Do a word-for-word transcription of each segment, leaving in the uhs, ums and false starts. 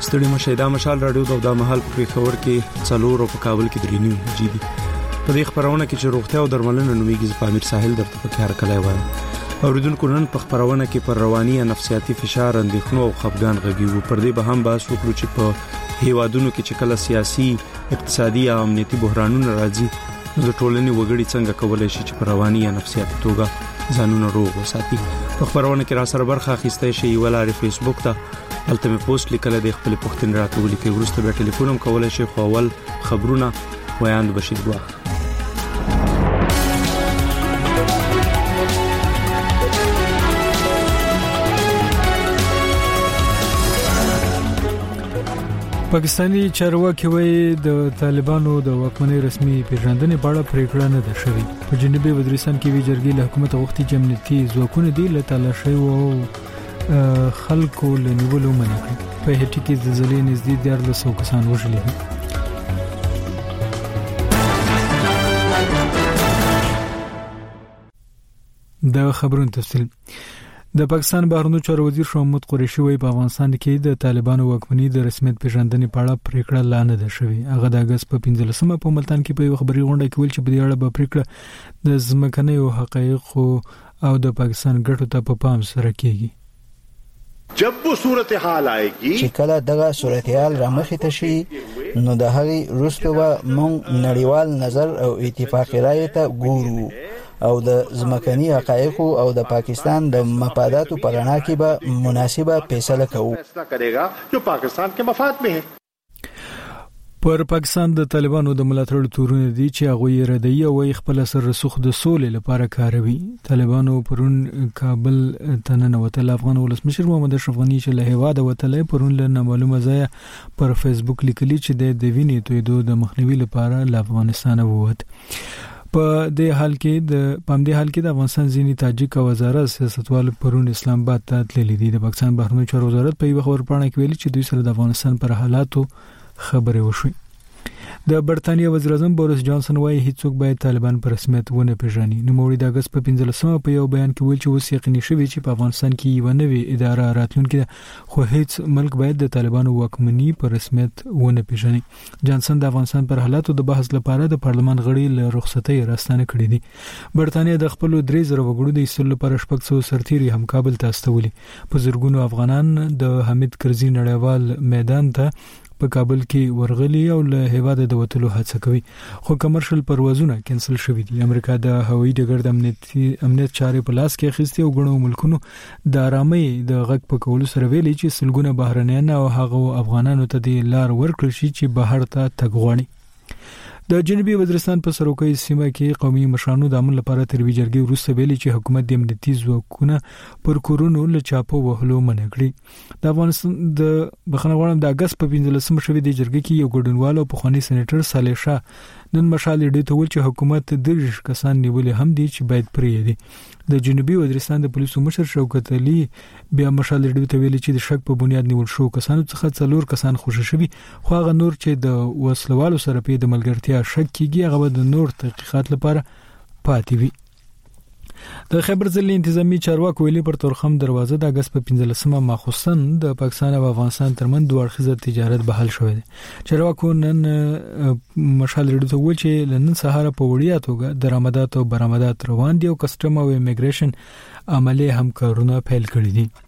ستړي مشه دا مشال رادیو د مهال په خبر کې څلور او په کابل کې درې نیو جی دي په دې خبرونه کې چې روغتیا او درملنه نومیږي په امیر ساحل درته په کار کولای وایم اوریدونکو نن په خبرونه کې پر رواني یا نفسیاتي فشار اندېښنو او خفګان غږیږي پر دې به هم بحث وکړو چې په هیوادونو کې چې کله سیاسي اقتصادي او امنیتي بحرانونه راځي نو د ټولنې وګړي څنګه کولای شي چې پر رواني یا نفسیاتي توګه ځانونه روغ وساتي په خبرونه کې را سره برخه اخیسته شي ولاره فیسبوک ته هلته مې پوسټ لیکل د خپل پوښتنې راکولې کې ورسته به ټلیفون هم کولای شي خو اول خبرونه ویاند بشیر بوا پاکستانی چارواکي وایي د طالبانو د واکمنۍ رسمي پیژندنې په اړه پریکړه نه ده شوې په جنوبي وزیرستان کې وی جرګې له حکومت غوښتي چې امنیتي ځواکونه دي له تلاشي او خلکو له نیولو منع کړي په هټي کې زلزلې نږدې دیارلس سوه کسان وژلي دي د خبرونو تفصیل د پاکستان بهرنیو چارو وزیر شاه محمود قریشي وایي په افغانستان کې د طالبانو واکمنۍ د رسمیت پیژندنې په اړه پریکړه لا نه ده شوې هغه د اگست په پنځلسمه په ملتان کې په خبري غونډه کې ویل چې په دې اړه به پریکړه د ځمکنیو حقایقو او د پاکستان ګټو ته په پام سره کېږي جب وہ صورتحال آئے گی چې کله دغه صورتحال رامخې ته شي نو د هغې وروسته به موږ نړیوال نظر او اتفاقي رایې ته ګورو او د ځمکني حقایقو او د پاکستان د مفاداتو په رڼا کې به مناسبه فیصله کوو فیصله کړيगा جو پاکستان کے مفاد میں ہے پر پاکستان د طالبانو د ملاتړ تورونه دي چې هغه یې ردی او خپل سر رسوخ د سولې لپاره کاروي طالبانو پرون کابل تنن وتل افغان ولسمشر محمد اشرف غنی چې له هوا د وتلې پرون له معلومه ځای پر فیسبوک لیکلي چې د وینې تویدو د مخنیوي لپاره له افغانستان ووت په دې حال کې د پام دې حال کې د افغانستان ځینی تاجک وزارت سیاستوال پرون اسلام آباد ته تللي دي د پاکستان بهرنیو چارو وزارت په یو خبر پاڼه کې ویلي چې دوی سره د افغانستان پر حالاتو خبرې وشوي د برتانیا وزیر اعظم بوریس جانسن وايي هیڅوک باید طالبان پر رسمیت ونه پیژني نو موري د اگست په پنځلسمه په یو بیان کې ویل چې اوس یقیني شوی چې په افغانستان کې یو نوې اداره راتلونکي خو هیڅ ملک باید د طالبانو واکمنۍ پر رسمیت ونه پیژني جانسن د افغانستان پر حالاتو د بحث لپاره د پارلمان غړي له رخصتۍ راستانه کړې دي برتانیا د خپل درې زره وګړو د ایستلو لپاره شپږ سوه سرتیري هم کابل ته استولي په زرګونو افغانان د حمید کرزي نړیوال میدان ته په کابل کې ورغلي او له هیواده د وټلو هڅه کوي خو کمرشل پروازونه کینسل شوي دي امریکا د هوایي ډګر د امنیتي امنیت چارې په لاس کې اخیستي او غنو ملکونو د آرامۍ د غږ په کولو سره ویلي چې سلګونه بهرنیان او هغه افغانانو ته د لار ورکړل شي چې بهر ته تګ غواړي د جنوبي وزیرستان په سروکي سیمه کې قومي مشرانو د عمل لپاره تر ویجرګي وروسته ویلي چې حکومت د امنیتي ځواکونو پر کورونو له چاپو وهلو منع کړی د افغانستان د بخنوالم د اگست په پنځلسمه شوې د جرګې کې یو ګډونوال او پخوانی سېنیټر صالح شاه نن مشال ډې ته ول چې حکومت د دې کسان نیولې هم دي چې باید پرې دي د جنوبي وزیرستان د پولیسو مشر شوکت علي بیا مشال ډې ته ویل چې د شک په بنیاد نیول شو کسانو څخه څلور کسان خوشی شوي خو هغه نور چې د وسلوالو سره په د ملګرتیا شک کیږي هغه د نور تحقیقات لپاره پاتې وي د خیبر ضلع انتظامی چارواکو ویلي پر تورخم دروازه د اگست په پنځلسمه ماخوستن د پاکستان او افغانستان ترمن دوه اړخیزه تجارت بحال شوی دی چارواکو نن مشال ریډو ته ویل چې لندن سهار په وړیا توګه درآمدات او برآمدات روان دي او کسټم او ایمیګریشن عملی همکارونه پیل کړي دي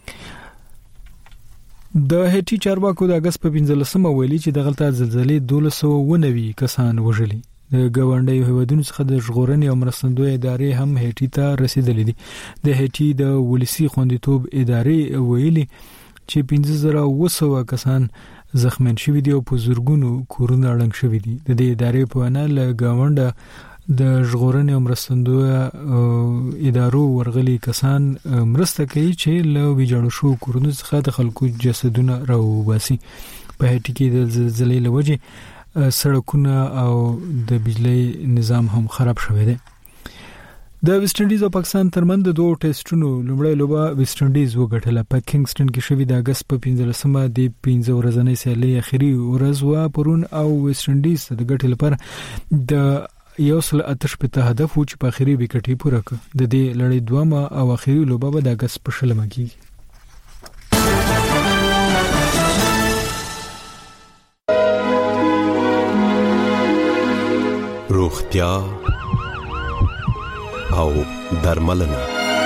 د هټي چارواکو د اگست په پنځلسمه ویلي چې د غلطه زلزلې دولس سوه و نوي کسان وژلي د ګاونډي هیوادونو څخه د ژغورنې او مرستندوی ادارې هم هټي ته رسیدلې دي د هټي د ولسی خوندیتوب ادارې ویلي چې پنځه زره و سوه کسان زخمین شوي دي او په زورګونو کورونه اړنګ شوي دي د دې ادارې په وینا له ګاونډه د ژغورنې او مرستندوی ادارو ورغلي کسان مرسته کوي چې له ویجاړو شو کورونو څخه د خلکو جسدونه راوباسي په هټي کې د زلزلې لوجه سړکونه او د بجلی نظام هم خراب شوی دی د ویسټ انډیز او پاکستان ترمن د دوه ټیسټونو لومړی لوبه ویسټ انډیز وګټله په کینګسټن کې شوې د اگست په پنځلسمه د پنځه ورځې سیالي اخیری ورځ وا پرون او ویسټ انډیز د ګټې لپاره د یو سل اتش په هدف و چې په اخیری وکټي پوره کړ د دې لړۍ دومه او اخیری لوبه د اگست په شلمه کې روغتیا او درملنه.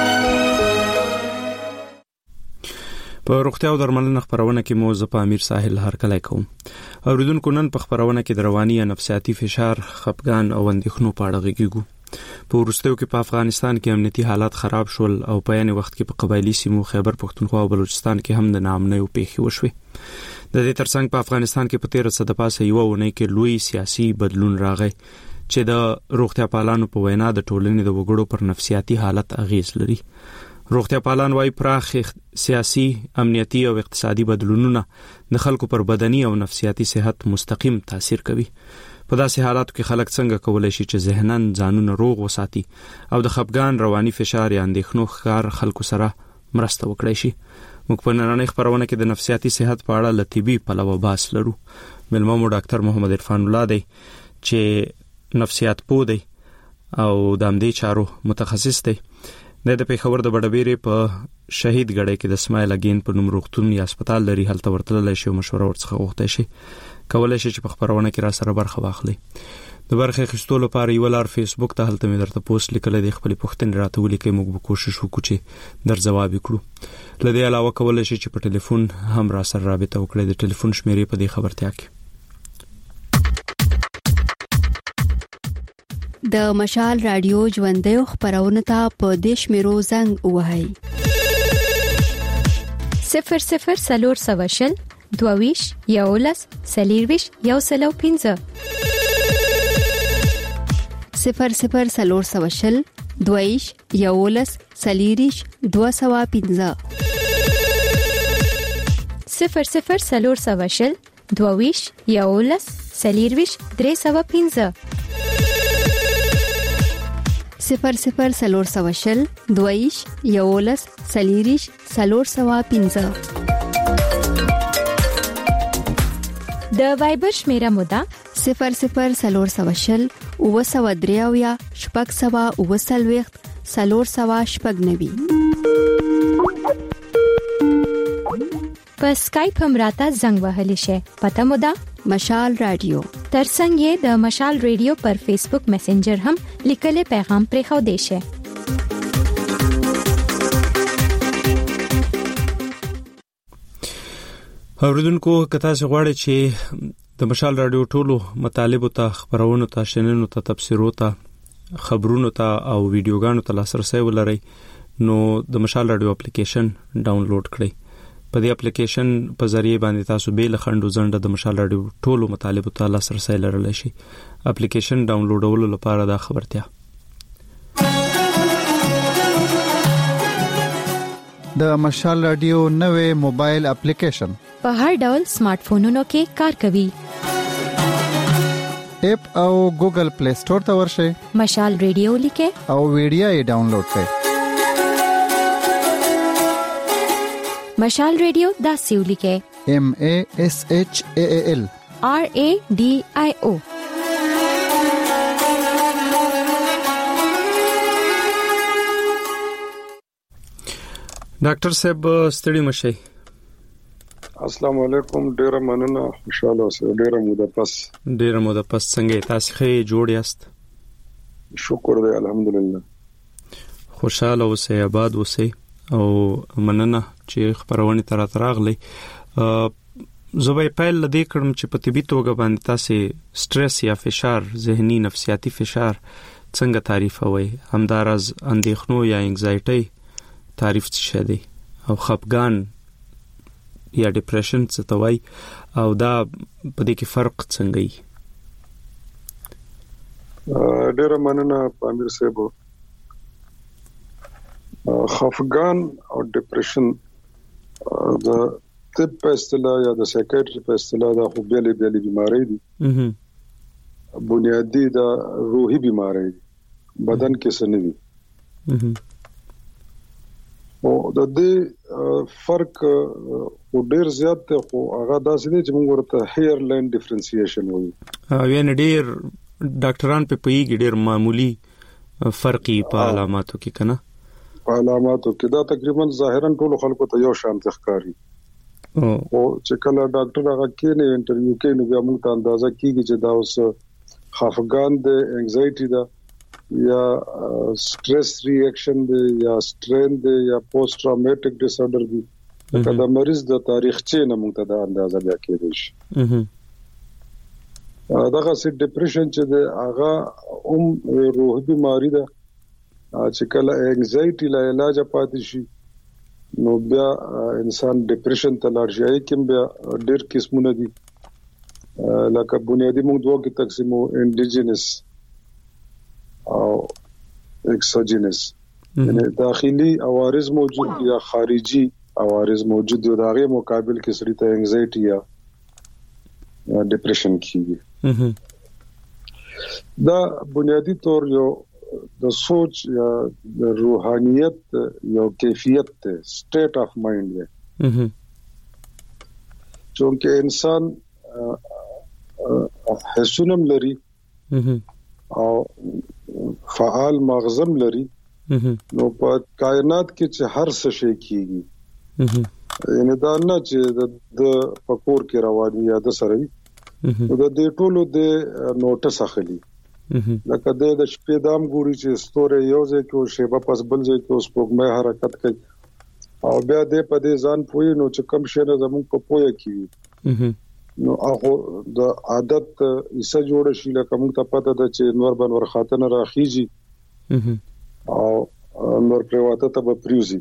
په روغتیا او درملنه خبرونه کې مو زه په امیر ساحل هرکلی کوم. اوریدونکو نن په خبرونه کې د رواني یا نفسیاتي فشار، خپګان او اندېښنو په اړه غږیږو. په وروستیو کې په افغانستان کې امنیتي حالات خراب شول او په یاني وخت کې په قبایلی سیمو خیبر پختونخوا او بلوچستان کې هم د ناامنیو پیښې وشوې. د دې ترڅنګ په افغانستان کې په تیر څه د پاسه یو ونه کې لوی سیاسي بدلون راغی چې د روغتیا پالانو په وینا د ټولنې د وګړو پر نفسیاتي حالت اغیز لري. روغتیا پالان وايي پراخ سیاسي، امنیتي او اقتصادي بدلونونه د خلکو پر بدني او نفسیاتي صحت مستقیم تاثیر کوي. په داسې حالاتو کې خلک څنګه کولای شي چې ذهنن ځانونه روغ وساتي او د خپګان، رواني فشار یا اندېښنو ښکار خلکو سره مرسته وکړي شي. موږ په نننۍ خبرونه کې د نفسیاتي صحت په اړه له طبي پلوه بحث لرو. مېلمه مو ډاکټر محمد عرفان الله دی چې نفسیات پوه دی او د همدې چارو متخصص دی. د پیښور د بډبېرې په شهید ګړی کې د اسماعیل اګین په نوم روغتون یا هسپتال لري، هلته ورتللی شي او مشوره ورڅخه غوښتی شي. کولای شي چې په خبرونه کې را سره برخه واخلي. د برخه اخیستلو لپاره یو لار فیسبوک ته هلته مې درته پوسټ لیکل دي، خپل پوښتنې راته ولیکئ، موږ به کوشش وکړو چې در ځواب وکړو. له دې علاوه کولای شي چې په ټلیفون هم را سره رابطه وکړئ. د ټلیفون شمیرې په دې خبرتیا کې د مشال رادیو ژوندۍ خبرونه ته په دیش میرو زنګ وهاي صفر صفر سلور سواشل دوویش یولس سلیرویش یو سلو پینزه صفر صفر سلور سواشل دوویش یولس سلیریش دو سوا پینزه صفر صفر سلور سواشل دوویش یولس سلیرویش درې سوا پینزه صفر صفر سلور سواشل دویش یولس سلیریش سلور سوا پینزه. د وایبر شمیره مودا صفر صفر سلور سواشل او سوا دریاویا شپږ سوا او سلويخت سلور سوا شپږ نوي. په سکایپ هم راته زنګ وهلی شي. پته مودا مشال رادیو. ترڅنګ یې د مشال رادیو پر فیسبوک میسنجر هم لیکل پیغام پرې خو دی شي. اوریدونکو کته څنګه غواړي چې د مشال رادیو ټولو مطالب ته، خبرونو ته، شننو ته، تفسیرو ته، خبرونو ته او ویډیوګانو ته لاسرسي ولرئ، نو د مشال رادیو اپلیکیشن ډاونلوډ کړئ. په دې اپلیکیشن په ذریعہ باندې تاسو به له خندو زنده د مشال رادیو ټولو مطالب ته لاسرسي لرلی شي. اپلیکیشن ډاونلوډولو لپاره دا خبرتیا د مشال رادیو نوې موبایل اپلیکیشن په هر ډول سمارټ فونونو کې کار کوي. اپ او ګوګل پلی سٹور ته ورشئ، مشال رادیو لیکه او ویډیو یې ډاونلوډ کړئ. مشال رادیو دا سیو لیکه M A S H A A L R A D I O. ډاکټر صاحب ستړي مشي. السلام علیکم، ډیر مننه، خوشاله اوسئ. ډیر موده پس ډیر موده پس څنګه تاسو ښه جوړ یاست؟ شکر دی، الحمدلله. خوشاله اوسئ، آباد اوسئ او مننه چې خبرونه تر تراغلي. زه به پیل لدې کړم چې په طبي توګه باندې تاسو سټرس یا فشار، ذهني نفسیاتي فشار څنګه تعریفوي؟ همدارز اندېښنو یا انګزایټي تعریف څه دی او خپګان یا ډیپریشن څه ته وایي او دا په دې کې فرق څنګه وي؟ ډیر مننه پامیر صاحب. خفګان او ډیپریشن د طب په اصطلاح یا د سایکیاتری په اصطلاح دا خو بیلې بیلې بیماری دي. بنیادی دا روحي بیماری دي، بدن کې څه نه دي. او د دې فرق خو ډیر زیات دی، خو هغه داسې دی چې موږ ورته هیر لاین ډیفرنسییشن وایو. یعنی ډیر ډاکټران په پیږي ډیر معمولی فرقي په علاماتو کې کنه. په علاماتو کې دا تقریبا ظاهرا ټول خلکو ته یو شان ښکاري. او چې کله ډاکټر هغه کې نه انټرویو کوي نو بیا موږ ته اندازه کیږي چې دا اوس خفګان د انګزایټي دا یا سټرس ریاکشن دی یا سټرین دی یا پوسټ ټراومټیک ډیس آرډر دی کله مریض د تاریخچې نه موږ ته د اندازه بیا کېدای شي دغه سي ډیپریشن چې د هغه هم روحي بیماری ده چې کله انګزایټي لا علاج پاتې شي نو بیا انسان ډیپریشن ته لاړ شي کوم بیا ډېر قسمونه دي لکه بنیادی موږ دوه کې تقسیمو انډیجنس او اکسوجینس یعنی داخلي عوارض موجود یا خارجي عوارض موجود دي دا غي مقابل کې سړی ته انګزایټي یا ډیپریشن کیږي دا بنیادی طور یو د سوچ یا د روحانيت یو کیفیت ته سټیټ اف مایند دی چې انسان حسونم لري او فعال مغزم لري نو په کائنات کې چې هر څه شي کیږي یعنی دا نه چې د پکور کې رواني یا د سره نو د دې ټولو د نوټس اخلي لکه د شپې دام ګوري چې ستوره یو ځای کې او شیبه پس بل ځای کې اوس پوګمه حرکت کوي او بیا دې په دې ځان پوي نو چې کم شي نه زموږ په پوهه کې نو هغه د عادت ایسه جوړ شي لکه موږ ته پته ده چې نور بنور خاتنه راخیږي او نور پرواته ته به پریوزي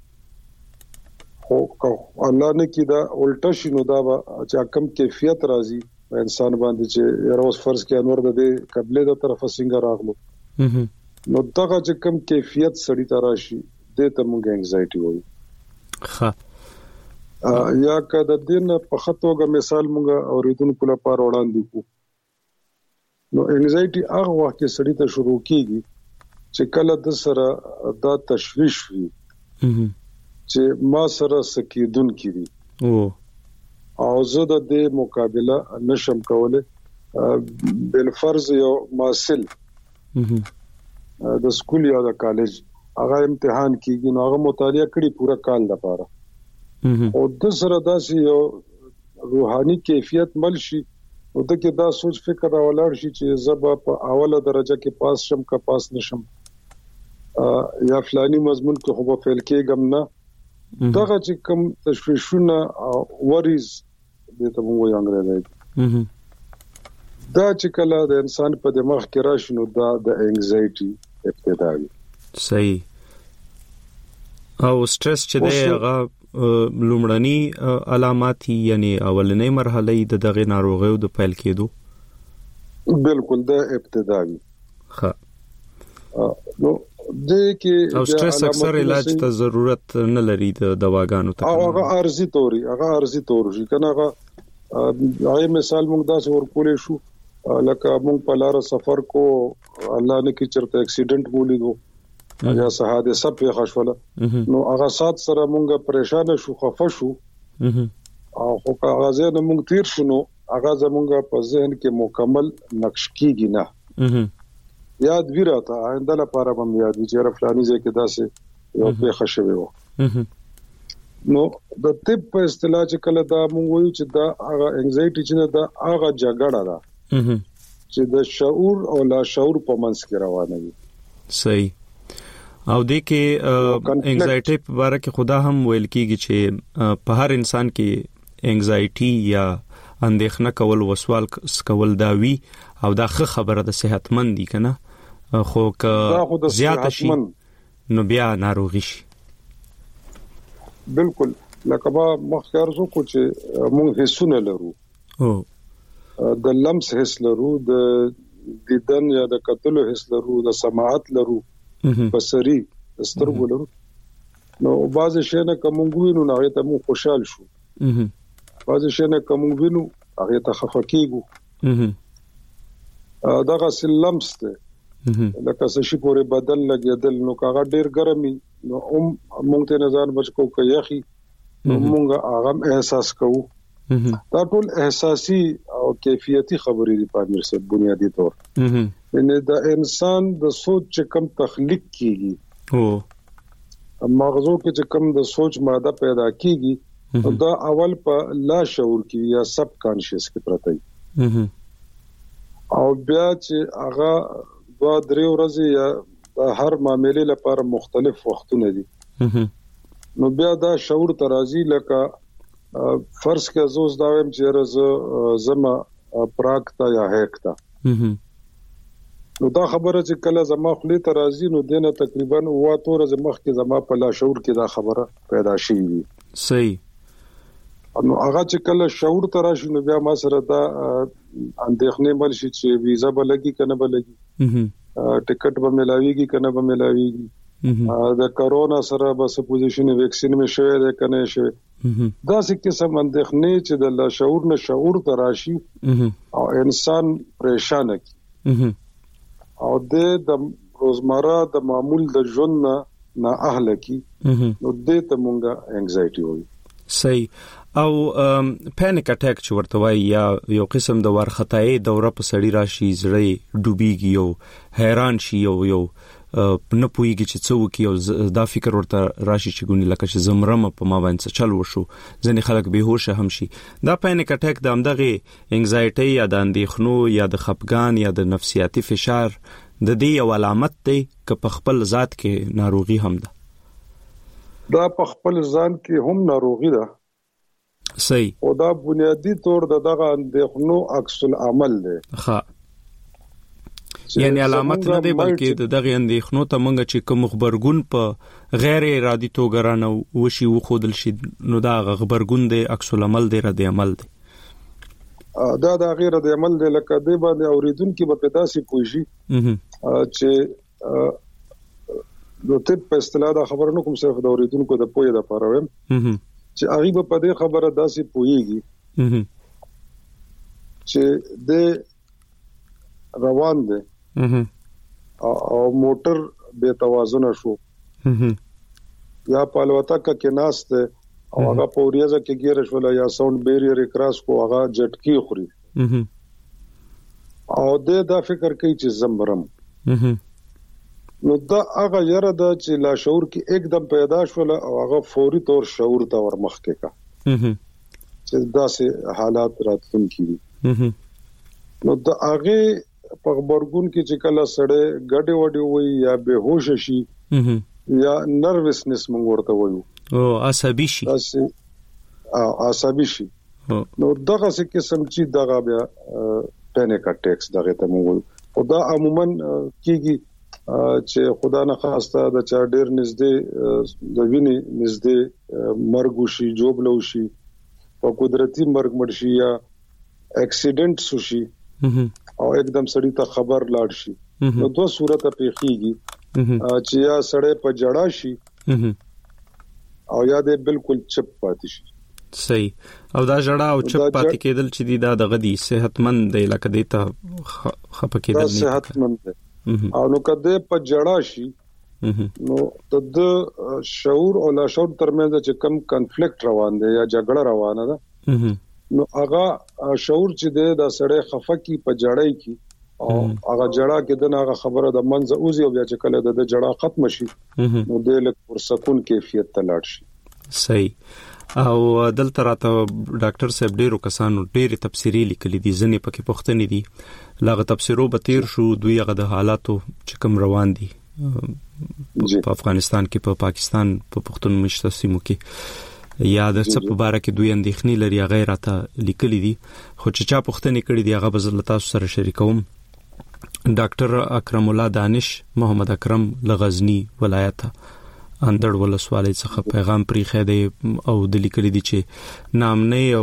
خو الله نه کی دا الټا شنو دا چې کم کیفیت راځي انسان باندې چې روز فرض کې انور د دې قبله د طرفه څنګه راغلو نو دغه چې کم کیفیت سړی ته راشي د ته موږ انګزایټي وایو ها یا که د دین په خطوګه مثال موږ اوریدونکو لپاره وړاندې کو نو انګزایټي هغه وخت کې سړی ته شروع کیږي چې کله د سره دا تشویش وي چې ما سره سکیدون کړي او او زه د دې مقابله نشم کوله بل فرض یو ماسل د سکول یا د کالج هغه امتحان کیږي نو هغه مطالعه کړي پورا کال لپاره او د سره داسې یو روحاني کیفیت مل شي او د کې دا سوچ فکر راولار شي چې زبا په اوله درجه کې پاس شم کا پاس نشم یا فلانی مضمون کې خو په فیل کېږم نه دغه چې کوم تشویشونه وریز د ته موږ یې انګريزي دا چې کله د انسان په دماغ کې راشي نو دا د انګزایټي ابتدا وي صحیح او سټرس چې دی هغه لومړني علامات یعنی اولنۍ مرحله د دغه ناروغیو د پیل کېدو بالکل د ابتدا وي ها نو د کې او سټرس اکثر علاج ته ضرورت نه لري د دواګانو ته هغه ارزي توري هغه ارزي تور شي کنه هغه هغه مثال موږ داسې ورکولې شو لکه موږ په لار سفر کو الله نه کی چرته اکسیډنټ ولیدو یا حادثه په خښوله نو هغه سات سره موږ پریشان شو خفه شو او خو کاغذ نه موږ تیر شنو هغه زموږ په ذهن کې مکمل نقش کیږي نه یاد ویراته آینده لپاره هم یاد وی چې فلاني ځکه داسې یو په خښوي وو نو د طب په اصطلاح چې کله دا موږ وایو چې دا هغه انګزایټي چې دا هغه جګړه ده چې د شعور او لا شعور په منځ کې روانه وي صحیح او د کې انګزایټي په اړه کې خدا هم ویل کیږي چې په هر انسان کې انګزایټي یا اندېښنه کول وسوال کول دا وی او دا ښه خبره ده صحتمند دي کنه خو که زیات شي نو بیا ناروغي شي بالکل لکه با مخکار زو کو چې موږ هیڅونه لرو او د لمس هیڅ لرو د دیدن یا د کتلو هیڅ لرو د سماعت لرو بصري سترګو لرو نو بعض شي نه کوم وینو نه ته مو خوشحال شو بعض شي نه کوم وینو هغه ته خفقېګو دغه لمس ته لکه څه شي پورې بدل لګیدل نو کاغه ډیر ګرمي نو هم مونږ ته نظر بچو کوي یخي مونږ هغه احساس کوو دا ټول احساسي او کیفیتي خبرې دي په امیر سره بنیادی طور ان د انسان د سوچ کم تخلیق کیږي او مغزو کې چې کم د سوچ ماده پیدا کیږي دا اول په لا شعور کې یا سب کانشس کې پرته وي او بیا چې هغه دوه درې ورځې یا د هر معاملې لپاره مختلف وختونه دي نو بیا دا شعور ترازی لکه فرض کې زوز دا ویم چې راز زما پراکتا یا هکتا نو دا خبره چې کله زما خلی ترازی نو دینه تقریبا وا تور زمخ کې زما په لا شعور کې دا خبره پیدا شي صحیح نو هغه چې کله شعور تراشي نو بیا ما سره دا اندېښنې مل شي چې ویزا به لګي کنه به لګي ټیکټ به ملاويږي کنه به ملاويږي د کرونا سره به سپوزیشن ویکسین می شوی ده کنه شوی دا څه قسم اندېښنې چې د لا شعور نه شعور تراشي او انسان پریشان کی او د روزمره د معمول د ژوند نه اهل کی نو د ته مونږه انګزایټي وي صحیح او پانیک اٹیک چې ورته وایي یا یو قسم د ورختای دوره په سړی راشي زړی ډوبېږي یو حیران شي یو یو نه پوهیږي چې څه وکړي او دا فکر ورته راشي چې ګونې لکه چې زمرم په ما باندې چل وشو ځینې خلک بېهوشه هم شي دا پانیک اٹیک د همدغه انګزایټي یا د اندېښنو یا د خپګان یا د نفسیاتي فشار د دې یو علامت دی که په خپل ذات کې ناروغي هم ده دا په خپل ځان کې هم ناروغي ده صحیح او دا بنیادی طور د دغه اندېښنو عکس العمل دی ښه یعنی علامت نه دی بلکې د دغه اندېښنو ته مونږ چې کوم خبرګون په غیر ارادي توګه رانه وشي وخودل شي نو دا خبرګون دی عکس العمل دی رد عمل دی دا د غیر رد عمل دی لکه دی باندې اوریدونکو په پیداسي پوښي چې نو ته په اصطلاح دا خبر نو کوم صرف د اوریدونکو د پوهه د پاره ویم چې هغه په دې خبره داسې پوهیږي چې د روان دي او موټر بے توازن شو یا پالوتا کا کناس ته او هغه پوریزه کې ګیر شول یا ساوند بیریئر کراس کو هغه جټکی خوري او د دا فکر کوي چې زمرم نو دا هغه یره د چې لا شعور کې एकदम پیدا شول او هغه فوري طور شعور ته ورمخ کې کا چې دا سه حالات راتون کیږي نو دا هغه په خبرګون کې چې کله سړی ګډه وډه وي یا بهوش شي یا نروسنس مونږ ورته وایو او عصبي شي او عصبي شي نو دغه څه قسم چې دغه بیا پانیک اٹیکس دغه ته مونږ او دا عموما کیږي چې خدا نه خواسته د چا ډیر نږدې د ویني نږدې مرګ شي جوړ لو شي په قدرتي مرګ مړ شي یا اکسیډنټ شي او एकदम سړی ته خبر لاړ شي نو دوه صورت په خيږي چې یا سړی په جړا شي او یا دې بالکل چپ پاتې شي صحیح او دا جړا او چپ پاتې کېدل چې دی دا د غدي صحتمند دی لکه دی ته خپ کېدل نه صحتمند دی او نو کده په جړا شي نو د شعور او لا شعور ترمنځ چې کم کنفلیکټ روان دی یا جګړه روانه ده نو هغه شعور چې دی دا سړی خفقي په جړای کی او هغه جړا کې دغه هغه خبره د منځ اوزي او بیا چې کله د جړا ختم شي نو د لک پر سکون کیفیت ته لاړ شي صحیح او دلته راته ډاکټر صاحب ډیرو کسانو ډیره تفسیری لیکلي دي ځنې پکې پوښتنې دي لاغه تفسیرو به تیر شو دوی هغه د حالاتو چې کوم روان دي په افغانستان کې په پاکستان په پښتون مشته سیمو کې یا د څه په باره کې دوی اندېښنې لري هغه راته لیکلي دي خو چې چا پوښتنې کړې دي هغه به زه تاسو سره شریکوم ډاکټر اکرم الله دانش محمد اکرم لغزنی ولایت اندړ ولسوالۍ څخه پیغام پریخه دی او د لیکلي دي چې نامنه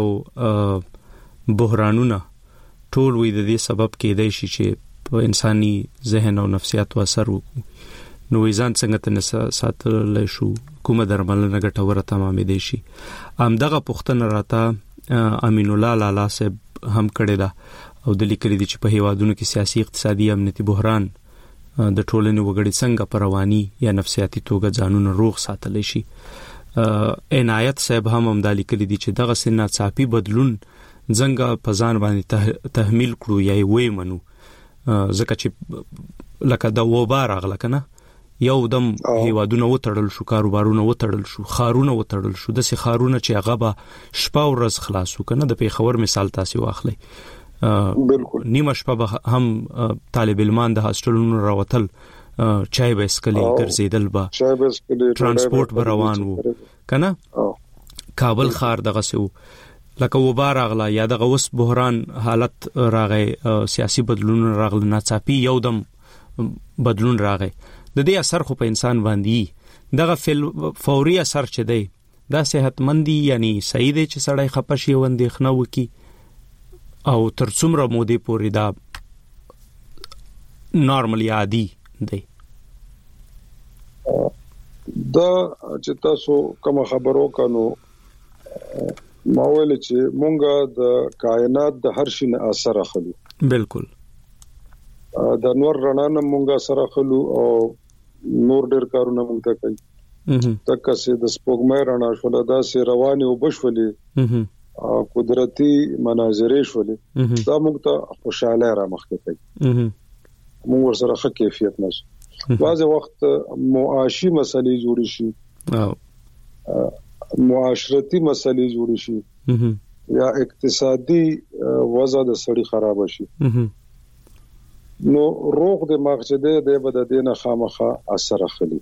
او بحرانونه ټول وي د دې سبب کېدای شي چې په انساني ذهن او نفسیات اثر وکړي نو ځان څنګه تنه ساتل شو کومه درملنه ګټوره تمامې دي شي ام دغه پښتنه راته امین الله لالا صاحب هم کړی دا او د لیکلي دي چې په هیوادونو کې سیاسي اقتصادي امنیتي بحران د ټولنې وګړي څنګه په رواني یا نفسیاتي توګه ځانونه روغ ساتل شي عنایت صاحب هم هم د لیکلي دي چې دغه سنا صافي بدلون څنګه په ځان باندې تحمیل کړو یا وې منو ځکه چې لکه د وبار اغله کنه یو دم هیوادونه وتړل شو کاروبارونه وتړل شو خارونه وتړل شو د سي خارونه چې هغه به شپه ورځ خلاصو کنه د پیښور مثال تاسو واخلئ بالکل نیمه شپه هم طالب علمان د هاستلونو راوتل چای بسکلی ګرځیدل با چای بسکلی ترانسپورت روان وو کنه کابل خار دغه سو لکه وبار اغلا یا دغه وس بحران حالت راغی سیاسي بدلون راغله ناڅاپي یو دم بدلون راغی د دې اثر خو په انسان باندې دغه فوري اثر چي دی دا صحتمندي یعنی صحیح دی چې سړی خپشي وندېخنه وکي او تر څومره مودې پورې دا نارملی عادي دی دا چې تاسو کوم خبرو کانو ما ویل چې مونږه د کائنات د هر شي نه اثر اخلو بالکل د نور رڼا نه مونږه اثر اخلو او نور ډېر کارونه مونږ ته کوي تک چې د سپوږمۍ رڼا شول دا سي رواني او بشولې او قدرتي مناظرې شولې دا موږ ته خوشاله را مخکې کوي موږ ورسره ښه کیفیت نشو بعض وخت معاشي مسلې جوړې شي او معاشرتي مسلې جوړې شي یا اقتصادي وضع د سړي خراب شي نو روغ دماغ چې د دې بد دینه خامخه اثر اخلي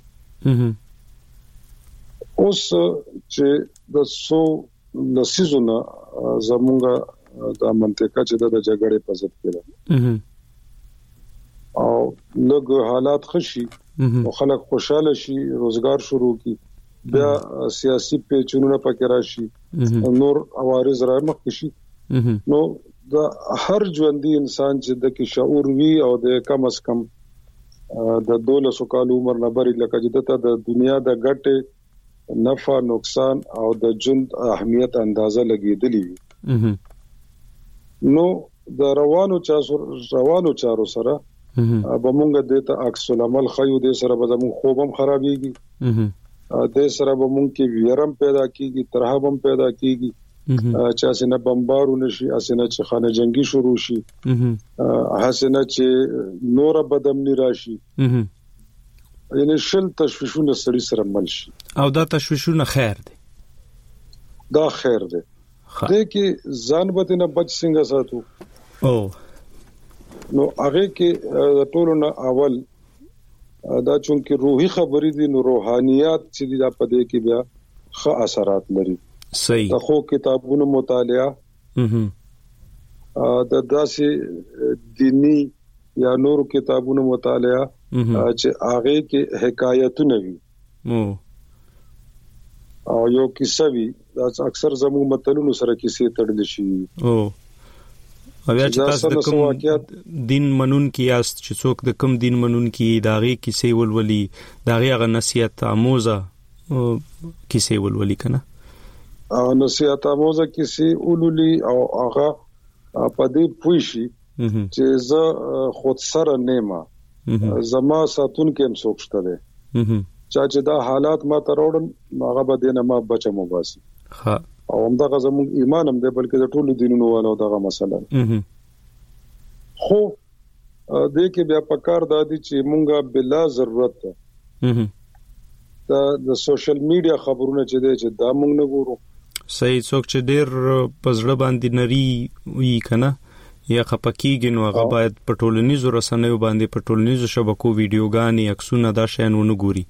اوس چې د سو لسیزونه زمونږه د منطقه چې د جګړې په ضد کې او لږ حالات خشي او خلک خوشاله شي روزګار شروع کی بیا سیاسي پیچونونه پکې راشي نور عوارض را مخ شي نو د هر ژوندۍ انسان چې د کې شعور وي او د کم از کم د دولسو کال عمر نه بری لکه چې د دنیا د ګټه نفع نقصان او د ژوند اهمیت اندازه لګیدلی وي نو د روانو چارو روانو چارو سره به مونږ د ته عکس العمل خيو د سره به زمو خوبم خرابيږي د سره به مونږ کې ویرم پیدا کیږي ترهبم پیدا کیږي چې اسنه بمبارو نشي اسنه چې خانه جنگي شروع شي حسنه چې نور بدمنی راشي یعنی شل تشویشونه سړي سره مل شي او دا تشویشونه خیر دي دا خیر دي دې کې ځان به نه بچ څنګه ساتو او نو هغه کې ټولو نه اول دا چونکه روحي خبرې دي نو روحانيات چې دا پدې کې بیا ښه اثرات لري صحیح د خو کتابونو مطالعه د داسې دینی یا نور کتابونو مطالعه چې هغه کې حکایتونه وي او یو کیسه وي دا اکثر زموږ متلونو سره کیسې تړل شي او بیا چې تاسو د کوم دین منون کی یاست چې څوک د کوم دین منون کی داغي کیسې ولولي داغي هغه نصیحت آموزه کیسې ولولي کنه او نصیحت آموزه کیسې ولولي او هغه په دې پوښي چې زه خود سره نیمه زما ساتون کې هم سوچته ده چا چې دا حالات ما تروړل هغه به دینه ما بچم وباسي ها او همدغه زموږ ایمان هم ده بلکې د ټولو دینونو والو دغه مسله خو دې کې بیا پکار دادی چې مونږه بلا ضرورت دا د سوشل میډیا خبرونه چې ده چې دا مونږ نه ګورو صحیح څوک چې ډېر پزړه باندې نری وی کنه یا خپکیږي نو هغه باید په ټولنیزو رسنیو باندې په ټولنیزو شبکو ویډیوګانې عکسونه دا شین ونه ګوري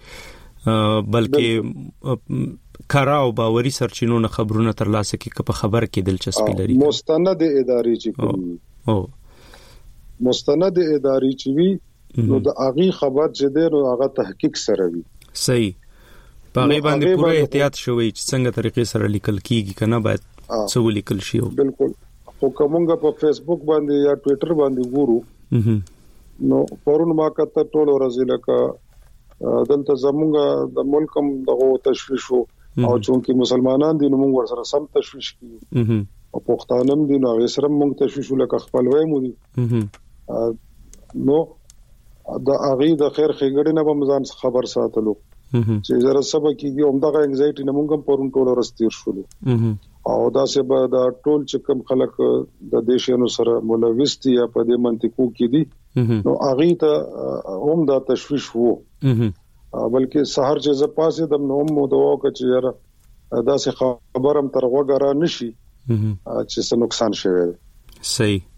بلکې کارا او باوري سرچینو نه خبرونه ترلاسه کوي په خبر کې دلچسپي لري مستند اداري چې کوي او مستند اداري چې وي نو د اغي خبر چې دی نو هغه تحقیق سره وي صحیح په غي باندې پوره احتیاط شوی چې څنګه طریقې سره لیکل کیږي کنه باید څه ولیکل شي بالکل او کومه په فیسبوک باندې یا ټوئیټر باندې ګورو نو پرون ما کته ټول ورځ لکه دلته زمونږ د ملکم دغه تشویش او چونکی مسلمانان دي نو موږ ورسره سم تشویش کیو او پښتانم دي نو سره موږ تشویش لکه خپلوي مو دي نو دا اغي د خیر خېګړې نه به مزان خبر ساتلو چې زره سبا کیږي همدغه انګزایټي نه موږ پرون ټول ورځ تیر شولو او دا سه به دا ټول چې کوم خلک د دیشانو سره ملوث دي یا په دې منطقو کې دي نو اغي ته هم دا تشویش وو بلکې سحر چې ز پاسه د نوم مو دوا کوي یاره دا سه خبرم تر وګره نشي چې څه نقصان شوی صحیح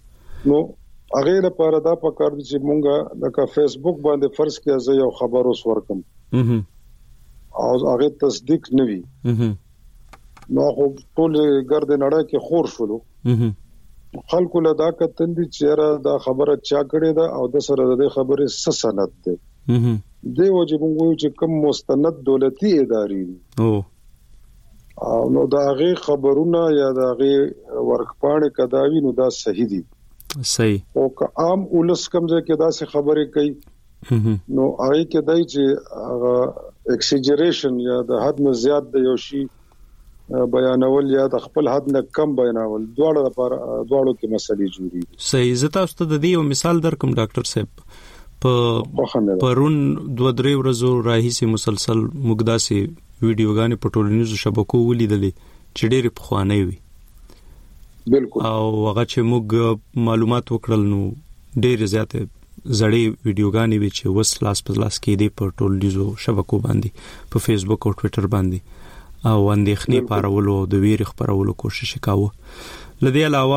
نو هغه لپاره دا پکار دي چې مونږه لکه فیسبوک باندې فرض کې از یو خبر اوس ورکم او هغه تصدیق نوي نو خو ټول ګرد نړۍ کې خور شولو خلکو له دا کتل دي چې دا خبره چا کړې ده او د سره د خبرې څه سند ده دی وجه مونږ چې کوم مستند دولتي ادارې او نو دا هغه خبرونه یا دا هغه ورکپاڼه کداوی نو دا صحیح دي صحیح او که عام ولس کوم ځای کې دا څه خبرې کوي نو هغه کې دای چې اکسیجریشن یا د حد نه زیات د یو شی بیانول یا د خپل حد نه کم بیانول دواړه لپاره دواړو کې مسلې جوړي صحیح زه تاسو ته د دې یو مثال درکم ډاکټر صاحب په پرون دوه درې ورځې راهیسې مسلسل مګدا سي ویډیوګانې په ټولنیزو شبکو ولیدلې چې ډېر پخوانی وي بالکل او هغه چې موږ معلومات وکړل نو ډېر زیات زړې ویډیوګانې وي چې وس لاس په لاس کې دي په ټولنیزو شبکو باندې په فیسبوک او ټوئیټر باندې او اندېښنې پارولو د ویرې خبرولو کوشش کاوه لدې علاوه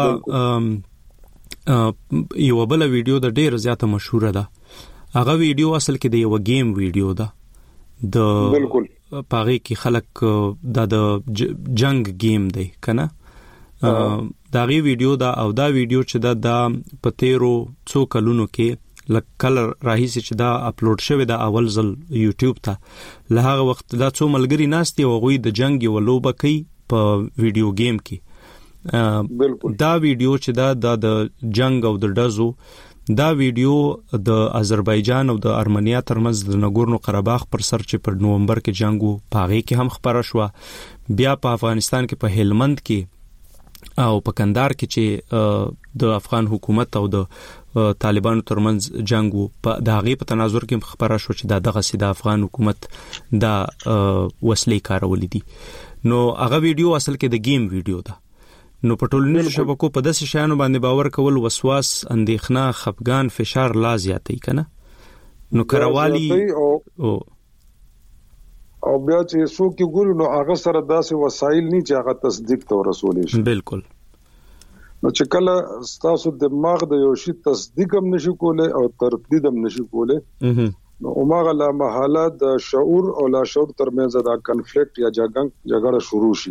یو بل ویډیو د ډېر زیاته مشهوره ده هغه ویډیو اصل کې د یو گیم ویډیو ده د بالکل پاره کې خلک د جنگ گیم دی کنه دا غي ویډیو دا او دا ویډیو چې دا د پتیرو څو کلونو کې لکل راهیسي چې دا اپلوډ شوی دا اول ځل یوټیوب ته له هغه وخت دا څو ملګری ناستي او غوي د جنگ یو لوبه کوي په ویډیو گیم کې بالکل دا ویډیو چې دا د جنگ او د ډزو دا ویډیو د آذربایجان او د ارمنیا ترمنځ د نګورنو قرهباغ پر سر چې په نومبر کې جنگو پاغه کې هم خبره شو بیا په افغانستان کې په هلمند کې او په کندهار کې چې د افغان حکومت او د طالبانو ترمنځ جنگو په داغي په تناظر کې خبره شو چې دا دغه سید افغان حکومت دا وسلې کارولې دي نو هغه ویډیو اصل کې د گیم ویډیو ده نو په ټولنیزو شبکو په داسې شیانو باندې باور کول وسواس اندېښنه خفګان فشار لا زیاتې کنه نو کراوالي او او بیا چې څوک کې ګورو نو هغه سره داسې وسایل نه چې هغه تصدیق ته رسولې شي بالکل نو چې کله ستاسو دماغ د یو شی تصدیق هم نشي کولای او تردید هم نشي کولای نو اومغه لا محاله د شعور او لا شعور ترمنځ دا کنفلیکټ یا جګړه شروع شي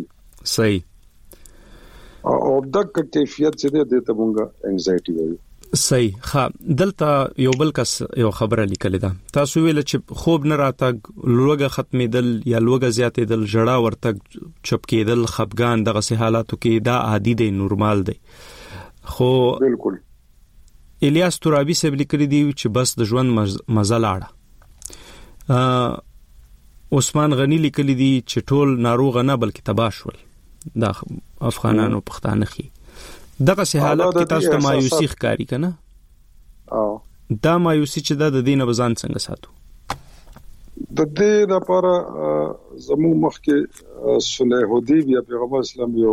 صحیح او د کیفیت چې د ته مونږه انزایټي وي صحیح ښه دلته یو بل کس یو خبره لیکلې ده تاسو ویل چې خوب نه راتګ لوګه ختمېدل یا لوګه زیاتېدل جړه ورتګ چپ کېدل خفګان دغه سه حالاتو کې دا عادي دی نورمال دی خو بالکل الیاس ترابی سب لیکلي دی چې بس د ژوند مزه لاړه عثمان غنی لیکلي دی چې ټول ناروغ نه بلکې تباه شول د افغانانو پښتانه خي دغه سه حالت کې تاسو ته مایوسي ښکاری کنه او دا مایوسي چې د دینه بزان څنګه ساتو د دې لپاره زموږ مخکې صلح حدیبیه پیغمبر اسلام یو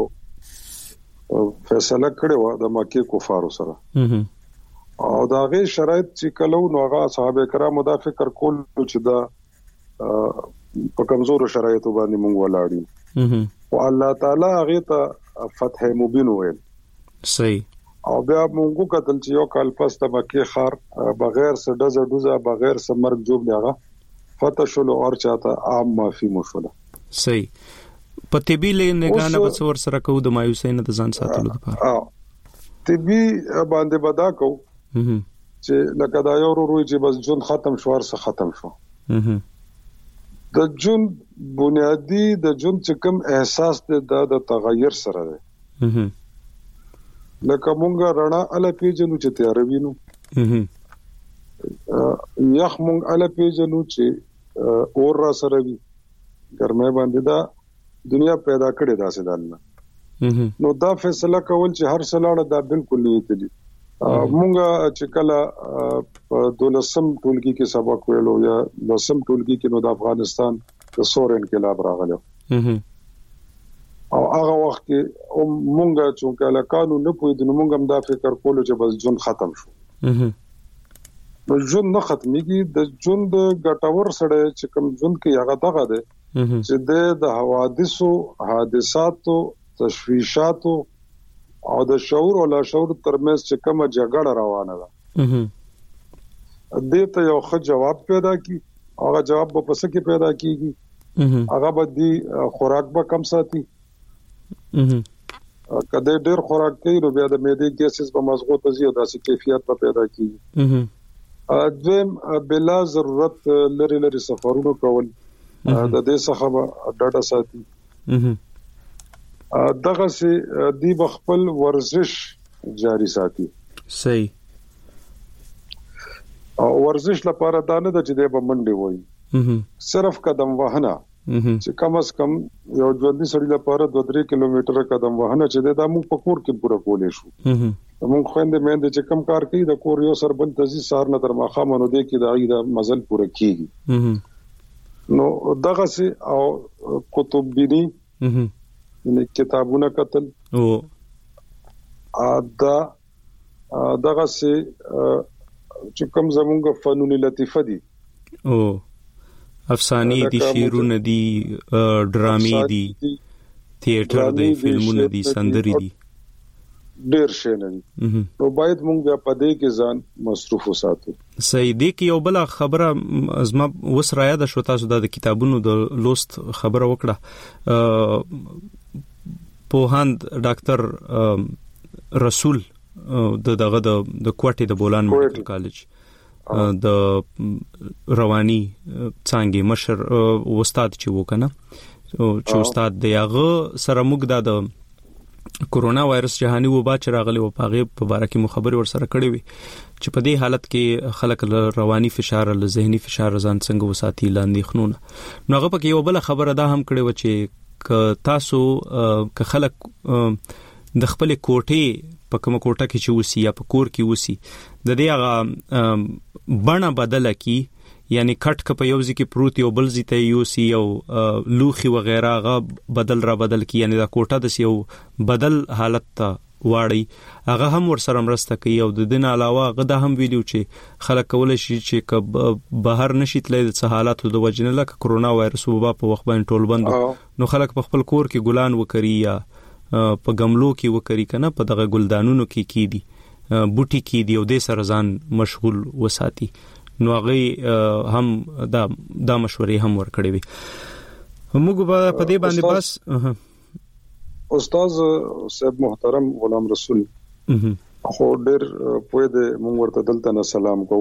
فیصله کړې و د مکه کفارو سره او دا غي شرایط چې کلو نو هغه صحابه کرامو دا فکر کول چې دا په کمزورو شرایطو باندې مونږ ولاړی او الله تعالی هغه ته فتح مبین ویل صحیح او بیا مونږ کتل چې یو کال پس د مکه خار بغیر څه دزه دوزه بغیر څه مرګ جوړ دیغه فتح شلو اور چاته عام معافي مشوله صحیح پته بي له نگانه به څور سره کو د مایوسۍ نه د ځان ساتلو لپاره اه طبي باندې بدا کو چې لکه دا یو وروي چې بس جون ختم شو ورسه ختم شو د جون بنیادی د جون چې کوم احساس د د تغیر سره ده لکه مونږه رڼا ال پیجنو چې تیار وینو یخ مونږ ال پیجنو چې اور را سره وي ګرمه باندې دا دنیا پیدا کړې دا سدانه نو دا فیصله کول چې هر سلاړه دا بالکل نه دي مونږه چې کله دولسم ټولګي کې سبق ویلو یا لسم ټولګي کې نو د افغانستان د سور انقلاب راغلو او هغه وخت کې مونږه چې کله قانون نه پوي د مونږ هم دا فکر کولو چې بس جون ختم شو نو جون نه ختميږي د جون د ګټور سره چې کوم جون کې هغه دغه ده چې د حوادثو حادثاتو تشویشاتو او د شعور او لاشعور ترمنځ چې کومه جګړه روانه ده دې ته یو ښه جواب پیدا کی هغه جواب په پس کې پیدا کیږي هغه به دی خوراک به کم ساتي کله ډېر خوراک کوي نو بیا د معدې ګیسز په مزغو ته زیات داسې کیفیت په پیدا کیږي دویم بلا ضرورت لري لري سفرونه کول د دې څخه ډاډه ساتي دغه سي دی بخپل ورزش جاری ساتي صحیح او ورزش لپاره دا نه د چې د منډي وای صرف قدم وهنه چې کم از کم یو ژوندۍ سړی لپاره دوه درې کیلومتره قدم وهنه چې د مو په کور کې پوره کولې شو موږ خويندې مېندې چې کم کار کوي د کور یو سربل تزي سار نه تر ماخه مونږ دې کې د ایدا مزل پوره کیږي نو دغه سي او کتب بینی یعنی کتابونه قتل او ادا دغه سي چې کوم زمونږ فنون لطیفه دي او افسانې دي شعرونه دي ډرامې دي تیاتر دي فلمونه دي سندري دي ډېر شي نه دي نو باید موږ بیا په دې کې ځان مصروف وساتو صحیح دي کې یو بل خبره ازما وسره یاد شو تاسو د کتابونو د لوست خبره وکړه په هند ډاکټر رسول د دغه د کوټې د بولان میډیکل کالج د رواني څنګه مشر استاد چې وکنه چې استاد دیغه سره موږ د کورونا وایرس جهاني وبا چې راغلی و پاغه په اړه کې مخابره ور سره کړې وي چې په دې حالت کې خلک رواني فشار له ذهني فشار ځان څنګه وساتي لاندې خنونه نو هغه پکې یو بل خبره ده هم کړې و چې تاسو ک خلک د خپل کوټې په کومه کوټه کې چې وسی یا په کور کې وسی د دې هغه بڼه بدله کی یعنی کټ ک په یو ځکه پروت یو بل ځته یو سی او لوخي وغیرہ غا بدل را بدل کی یعنی دا کوټه د یو بدل حالت ته واړی هغه هم ور سره مرسته کوي او د دین علاوه غدا هم ویلو چې خلک کول شي چې ک بهر نشي تلای د حالاتو د وجنه لکه کورونا وایرس وبا په وخت باندې ټول بند نو خلک په خپل کور کې ګلان وکړي یا په گملو کې وکړي کنه په دغه ګلدانونو کې کی دي بوټي کې دی او د سره ځان مشغول وساتي نو هغه هم دا دا مشورې هم ورکړې وي موږ په دې باندې بس استاد صاحب محترم غلام رسول خو ډېر پوهه دې موږ ورته دلته نه سلام کو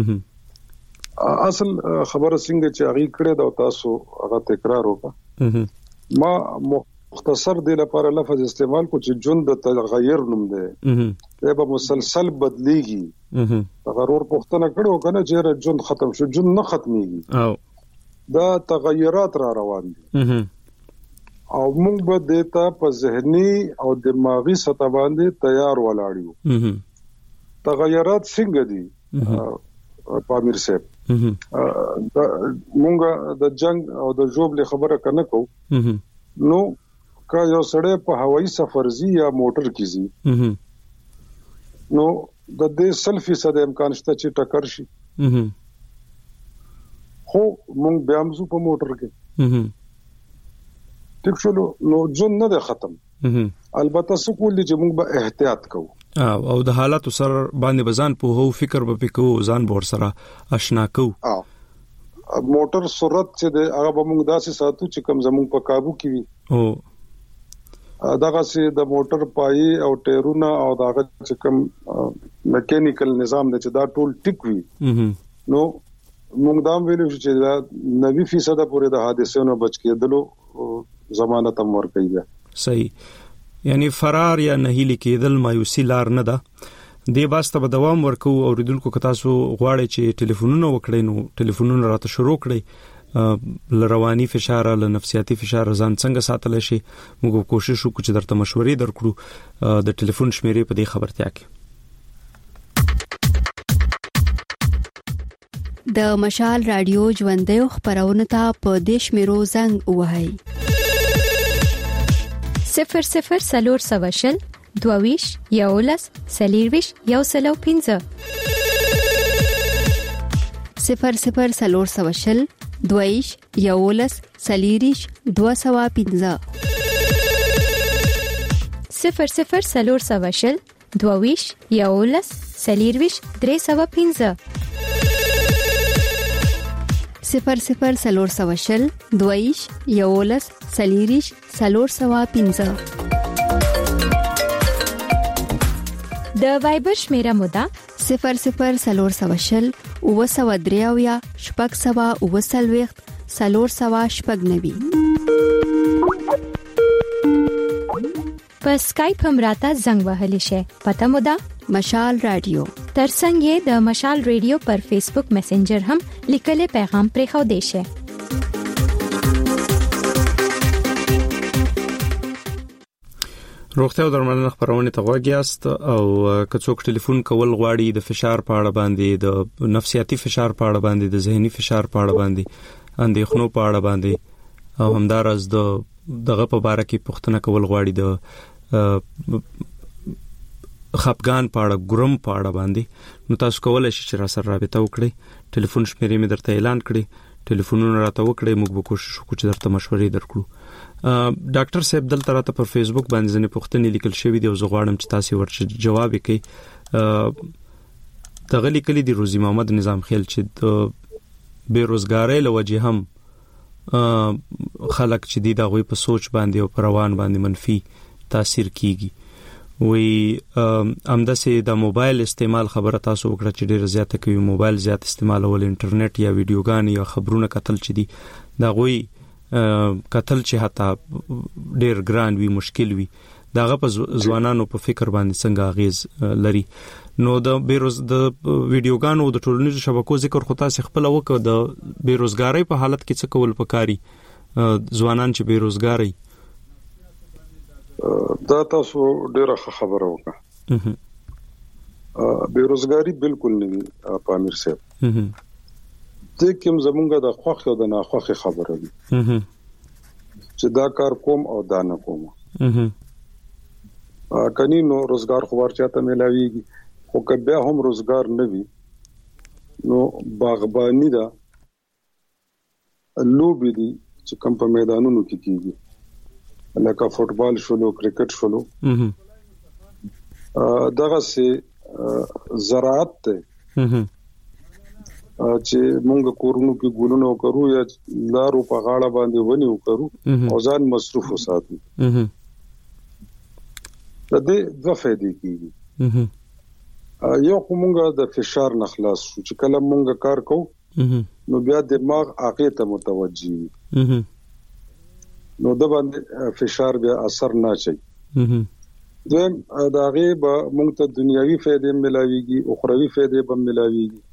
اصل خبره څنګه چې هغه کړه دا تاسو هغه تکرار وکړه ما مختصر دی لپاره لفظ استعمال کو چې جون د تغیر نوم دی دا به مسلسل بدلیږي تغیر پختنه کړو کنه چې جون ختم شو جون نه ختميږي او دا تغیرات را روان دي او موږ به دیتا په ذهني او دماغي سطح باندې تیار ولاړیو تغیرات څنګه دي پامیر صاحب موږ د جنگ او د جوب له خبره کنه کو نو کا یو سړی په هوایي سفر زی یا موټر کې زی نو د دې سل فیصد امکان شته چې ټکر شي خو مونږ بیا موږ په موټر کې ټیک شو نو جون نه ختم البته سکول چې موږ به احتیاط کوو او د حالات سره باندې بزان په هو فکر به پکو ځان بور سره آشنا کو موټر سرعت چې هغه به موږ داسې ساتو چې کم زموږ په काबू کې وي او دغه سي د موټر پای او ټیرونه او دغه چې کم میکانیکل نظام د چې دا ټول ټیک وي نو موږ دا ویلو چې نوي فیصد پورې د حادثو نه بچ کېدلو ضمانت هم ورکړي صحیح یعنی فرار یا نهیلی کېدل مایوسی لار نه ده دې واسطه به دوام ورکو او ردل کو کتا سو غواړي چې ټلیفونونه وکړي نو ټلیفونونه راته شروع کړي لرواني فشار له نفسیاتي فشار ځان څنګه ساتل شي موږ کوشش وکړو چې درته مشورې درکړو د ټلیفون شمیرې په دې خبرتیا کې د مشال رادیو ژوندې خبرونه ته په دیش میرو زنګ وهاي صفر صفر سلور سواشل دوویش یولس سلیرویش یو سلو پینزه صفر صفر سلور سواشل دویش یولس سلیریش دو سوا پینزه صفر صفر سلور سواشل دوویش یاولس سلیرویش درې سوه پنځه صفر صفر سلور سواشل دوویش یاولس سلیریش سلور سوه پنځه. د وایبر شمیره مودا صفر صفر سلور سواشل اوه سوه درې اویا شپږ سوه اوه څلوېښت سلور سوه شپږ نوي. په سکایپ هم راته زنګ وهلی شي. پته مودا مشال رادیو. ترڅنګ یې د مشال رادیو پر فیسبوک میسنجر هم لیکلي پیغام پرېښو دی شي. روغتیا او درملنه خبرونه ته غوږیاست او که څوک ټلیفون کول غواړي د فشار په اړه باندې، د نفسیاتي فشار په اړه باندې، د ذهني فشار په اړه باندې، اندېښنو په اړه باندې او همدارس د دغه په اړه کې پوښتنه کول غواړي د خپګان په اړه، ګرم په اړه باندې، نو تاسو کولای شئ چې را سره رابطه وکړئ. ټلیفون شمیرې مې درته اعلان کړې، ټلیفونونه راته وکړئ، موږ به کوشش وکړو چې درته مشورې درکړو. ډاکټر صاحب دلته راته پر فیسبوک باندې ځنې پوښتنې لیکل شوې دي او زه غواړم چې تاسو ورته جواب وکړئ. دغه لیکلي دي روزي محمد نظام خیل چې د بیروزګارۍ له وجې هم خلک چې دي دغه په سوچ باندې او پر روان باندې منفي تاثیر کیږي. وی امداسه د موبایل استعمال خبره تاسو وکړه چې ډیر زیاته کوي، موبایل زیات استعمال ول، انټرنیټ یا ویډیوګان یا خبرونه کتل چې دي دا غوي کتل چې حتی ډیر ګران وي، مشکل وي، داغه په ځوانانو په فکر باندې څنګه اغیز لري. نو د بیروز د ویډیوګانو د ټولنیزو شبکو ذکر خو تاسو خپل وکړه، د بیروزګاری په حالت کې څه کول پکاري ځوانان چې بیروزګاری؟ دا تاسو ډیره خبره وکړه. بیروزګاری بالکل نه وي پامیر صاحب. د کوم زمونږه د خوخه او د ناخوخه خبره دي چې دا کار کوم او دا نه کوم. کني نو روزګار خو ورچاته ملاويږي، خو کبه هم روزګار نه وي نو باغبانی دا لوبي دي چې کوم په میدانونو کې کیږي، لکه فوتبال شولو، کرکټ شولو، دغه سي زراعت ته چې مونږ کورونو کې ګولونه وکړو یا لارو په غاړه باندې ونی وکړو او ځان مصروف وساتو. د دې دوه فائدې کیږي. یو کومه د فشار نه خلاص شو چې کله مونږ کار کوو نو بیا دماغ هغه ته متوجي وي، نو د باندې فشار بیا اثر نه چي. دویم دا غیبه مونږ ته دنیوي فائدې ملاويږي، اخروی فائدې به ملاويږي.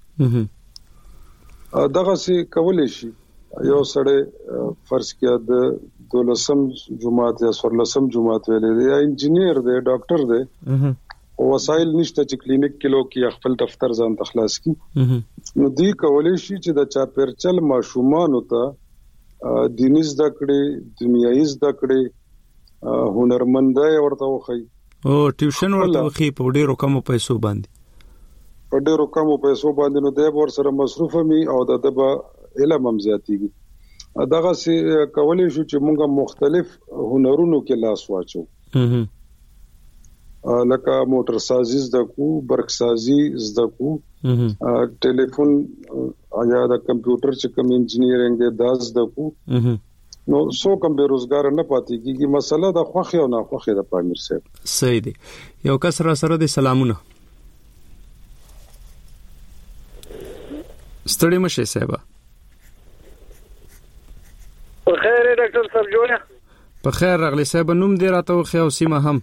دغه سي کولای شي یو سړی فرض کړه د دولسم جماعت یا سورلسم جماعت ویلې یا انجینیر دی، ډاکټر دی، او وسایل نشته چې کلینیک کې لو کې خپل دفتر ځان تخلاص کی، نو دی کولای شي چې د چا پرچل ماشومان ته دیني زده کړې، دنیایي زده کړې، هنرمندای ورته وخی او ټیوشن ورته وخی په ډیرو کمو پیسو باندې په ډیرو کمو پیسو باندې، نو د ور سره مصروف مي او د دبا علم هم زیاتیږي. دغه سي کولای شو چې موږ مختلف هنرونو کې لاس واچو، لکه موټر سازي زده کو، برق سازي زده کو، ټلیفون یا د کمپیوټر چې کوم انجینیرینګ دی دا زده کو. نو سو کم بیروزګار نه پاتې کیږي. مسله د خوخه او نه خوخه د پامیر صاحب. صحیح دی. یو کس را سره د سلامونه ستړي مشه صاحب. په خیر ډاکټر صاحب جوړه. په خیر راغلی صاحب. نوم دې راته خو او سیمه هم؟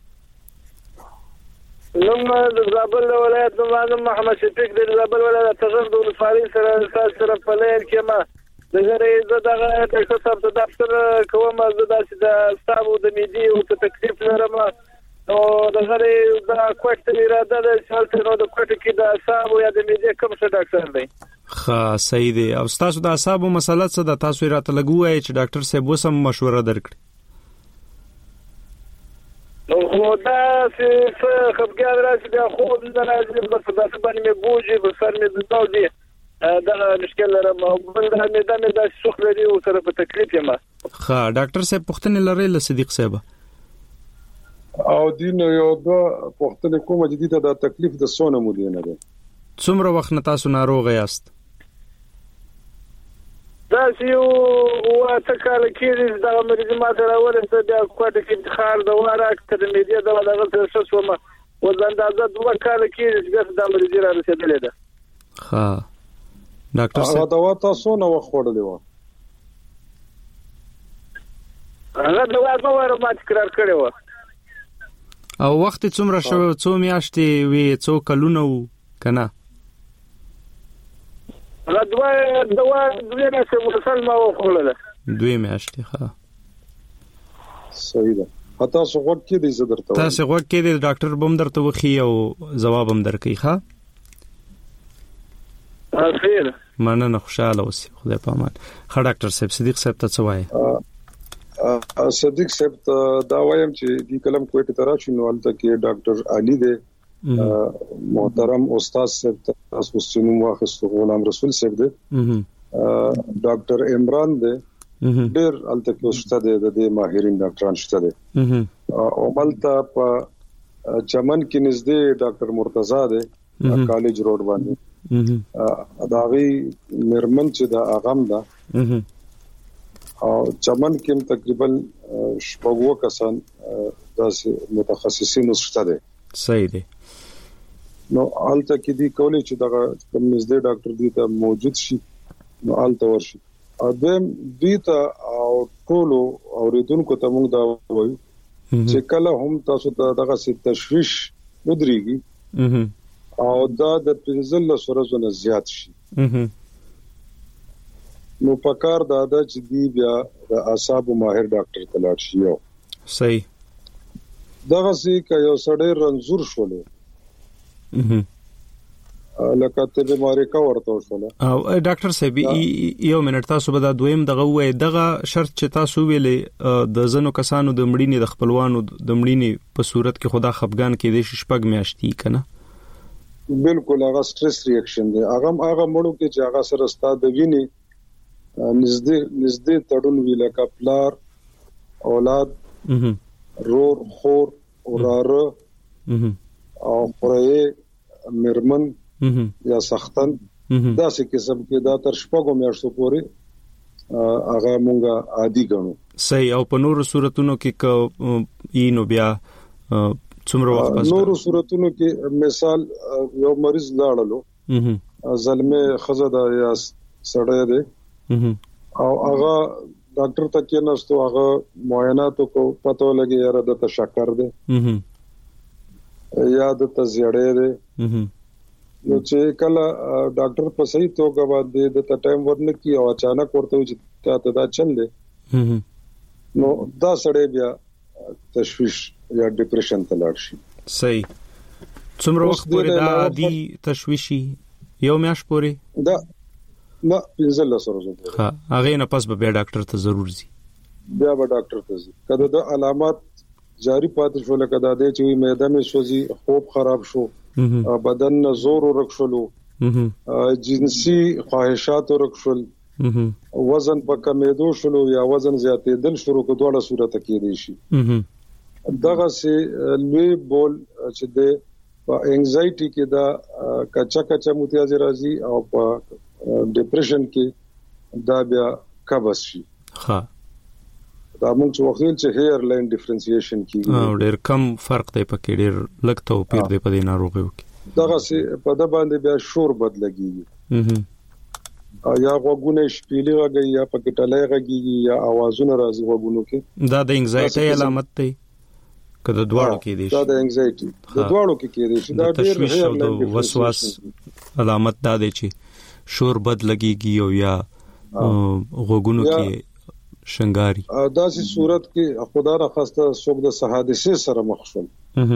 نوم د زابل ولایت نوم محمد شفیق د زابل ولایت تغرد ولسوالۍ سره سره په لیر کې ما دغه دغه ډاکټر صاحب د دفتر کوم د داسې د ستابو د میډي او تکلیف لرم او دغه د کوټ اراده د شالته نو د کوټ کې د اعصاب یا د میډي کوم څه ډاکټر دی. ښه صحیح دی. او تاسو د اعصابو مسله څه د تاسو راته لګوي چې ډاکټر صاحب وسم مشوره درکړي؟ نو دا چې خپګان راځي بیا خو د راځي په تاسو باندې مې بوجي په سر مې د نوځي دا مشکل لرم او بل دا مې دا مې د شوخ لري او سره په تکلیف یم. ښه ډاکټر صاحب پوښتنه لري له صدیق صاحب. او دین یو د پختل کومه جديده د تکلیف د سونه مودینه ده. څومره وخت نه تاسو ناروغ یاست؟ دا یو واته کال کې دا مریض ما سره ورسته بیا کوټه کې خار د واره اکثر میډیا دا دغه څه شومه وزن دا د دوه کال کې بیا د مریض را رسیدلې ده. ها ډاکټر صاحب هغه دوا تاسو نو وخوړلې و؟ هغه دوا په واره ما تکرار کړې و. او وخت څومره شوه؟ څو میاشتې وی څو کلونه و کنه؟ هغه دوا دوا دوی نه څه مسل ما وخوړله دوی میاشتې. ها صحیح ده. اته څو وخت کې دې زدرته تاسو وخت کې د ډاکټر بم درته وخی او جواب هم درکې. ښا خیر مننه، خوشاله اوسئ، خدای په امان. ښه ډاکټر صاحب صدیق صاحب ته څه وایي؟ صدیق صاحب دا وایم چې د کلم کوټه تراشي نو الته کې ډاکټر علي دې محترم استاد صاحب تاسو سينو واخستو غلام رسول صاحب دې ډاکټر عمران دې ډېر الته کې استاد دې ماهرین ډاکټران شته دې او ملته په چمن کې نږدې ډاکټر مرتضی دې کالج روډ باندې اداغي مرمن چې دا اغم دا او چمن کې تقریبا شپږو کسان داسې متخصصین شته دي. صحیح دي. نو الته کې دی کولای چې دا کوم نږدې ډاکټر دی ته موجود شي نو الته ورشي. ادم دی ته او ټولو اوریدونکو ته موږ دا وایو چې کله هم تاسو ته دغه څه تشویش ودرېږي او دا د پنځل سره نه زیات شي نو پکار دا دا چې دی بیا د اعصاب ماهر ډاکټر ته لاړ شي. یو صحیح دغه سي که یو سړی رنځور شول لکه ته بیماری کا ورته شول او ډاکټر صاحب یو منټ تاسو به دا دویم دغه وای دغه شرط چې تاسو ویلې د زنو کسانو د مړینې د خپلوانو د مړینې په صورت کې خدا خفګان کې د شپږ میاشتې کنه؟ بالکل هغه سټرس ریاکشن دی. هغه هغه مړو کې چې هغه سره ستاد ویني نږدې نږدې تړون وی لکه پلار اولاد رور خور وراره او خورې مرمن یا سختن دا څه قسم کې دا تر شپږو میاشتو پورې هغه مونږه عادي ګڼو. صحیح. او په نورو صورتونو کې ک اینو بیا څومره وخت پس نورو صورتونو کې مثال یو مریض لاړلو زلمه خزه دا یا سړی دی او هغه ډاکټر ته کې نهستو هغه معایناتو کو پته لګي یاره د تشکر دی یا د تزیړې دی نو چې کله ډاکټر په صحیح توګه باندې د ټایم ورنه کی او اچانک ورته چې تا ته دا چل دی نو دا سړی بیا تشویش یا ډیپریشن ته لاړ شي. صحیح. څومره وخت پورې دا عادي تشویشي؟ یو میاش پورې؟ دا نه پنځه لس ورځې پورې. ها هغه نه پس به بیا ډاکټر ته ضرور ځي. بیا به ډاکټر ته ځي. کله د علامات جاری پاتې شو لکه دا د چې معده مې سوځي، خوب خراب شو، بدن زور ورکشلو، جنسي خواهشات ورکشل، وزن په کمیدو شلو یا وزن زیاتېدل شروع کړه صورت کې دی شي. دغه سي لوی بول چې د انګزایټي کې دا کچا کچا متیاز راځي او په ډیپریشن کې دا بیا قبض شي. ها دا موږ چې وخت چې هیر لاین ډیفرنسییشن کې او ډېر کم فرق دی پکې ډېر لږ توپیر دی په دې ناروغیو کې. دغه سي په د باندې بیا شور بدلږي یا غوګونه شپېلې غږی یا پکې ټلې غږی یا आवाजونه راځي غوګونو کې. دا د انګزایټي علامت دی کله دواړو کې دي. دا د انګزایټي د دواړو کې کې دي. دا ډېر هیر لاین وسواس علامت دا دی چې شور بد لګيږي او یا غوګونو کې شنګاري. دا سي صورت کې خدا را خواسته څوک د حادثه سره مخ شول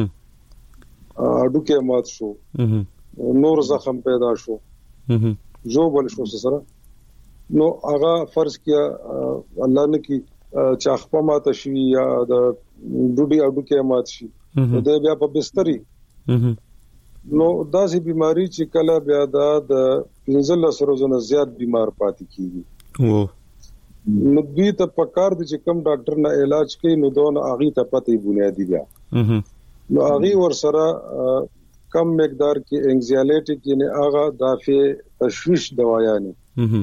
اډو کې مات شو، نور زخم پیدا شو، جو بل شو سره نو هغه فرض کیا الله نه کی چاخپه ماته شي یا د ډوډۍ اډو کې مات شي د بیا په بستري نو داسې بیماری چې کله بیا د پنځل سره زونه زیات بیمار پاتې کیږي او نو دوی ته پکار دي چې کم ډاکټر نه علاج کوي نو دون اغي ته پته بنیادی بیا نو هغه ور سره کم مقدار کې انگزایټي کې نه هغه دافع تشویش دوايانې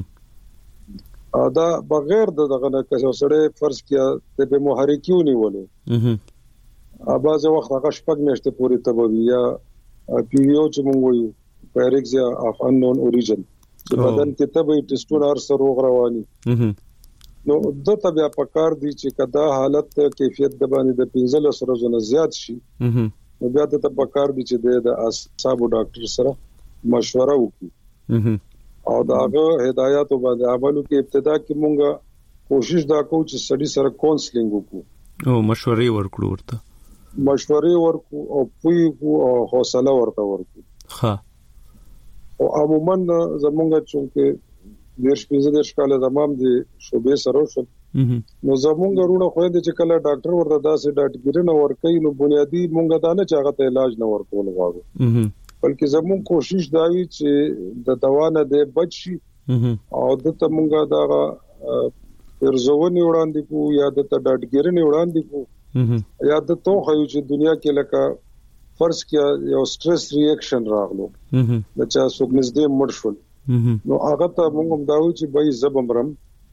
دا بغیر د دغه نه کسو سره فرض کیا د به محرکیو نیولو اباز وخت هغه شپږ میاشتې پورې تبوي یا پی وی او چې مونږ وایو پیرکزیا اف انون اوریجن چې بدن کې تبوي ټیسټونه هر سره روغ رواني نو د تبیا پکار دي چې کدا حالت کیفیت د باندې د پنځل سره زونه زیات شي نو بیا ته پکار دي چې د اعصاب ډاکټر سره مشوره وکړي او داغه هدایت باندې عملو کې ابتدا کې مونږه کوشش دا کوو چې سړي سره کونسلینګ وکړو او مشورې ورکړو ورته مشورې ورکو او پوي او حوصله ورته ورکو ها او عموما زمونږ چې دیرش پنځه دیرش کال زمام دي شوبې سره شو نو زمونږ ورونه خو دې چې کله ډاکټر ورته داسې ډاکټر ورکوي نو بنیادی مونږ دا نه چاغه ته علاج نه ورکول غواړو بلکې زمون کوشش دا وی چې د دوا نه د بچي او د تمونګه دا پرزونی وړاندې کو یا د ډاډګیرنی وړاندې کو یا د توخه چې دنیا کې لکه فرض کیا یو سټرس ریاکشن راغلو د چا سوګنس دې مړ شول نو هغه ته موږ دا وی چې بای زبمرم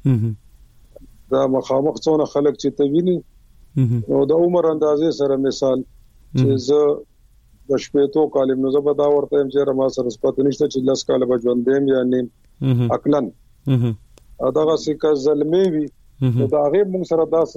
دا مخامخ څونه خلک چې تویني نو د عمر اندازې سره مثال چې ز د شپېتو کالم نو زبر دا ورته هم چې رما سره سپات نشته چې لاس کال بجوندم یا نیم عقلن ادا سکه زلمی وی دا هغه موږ سره داس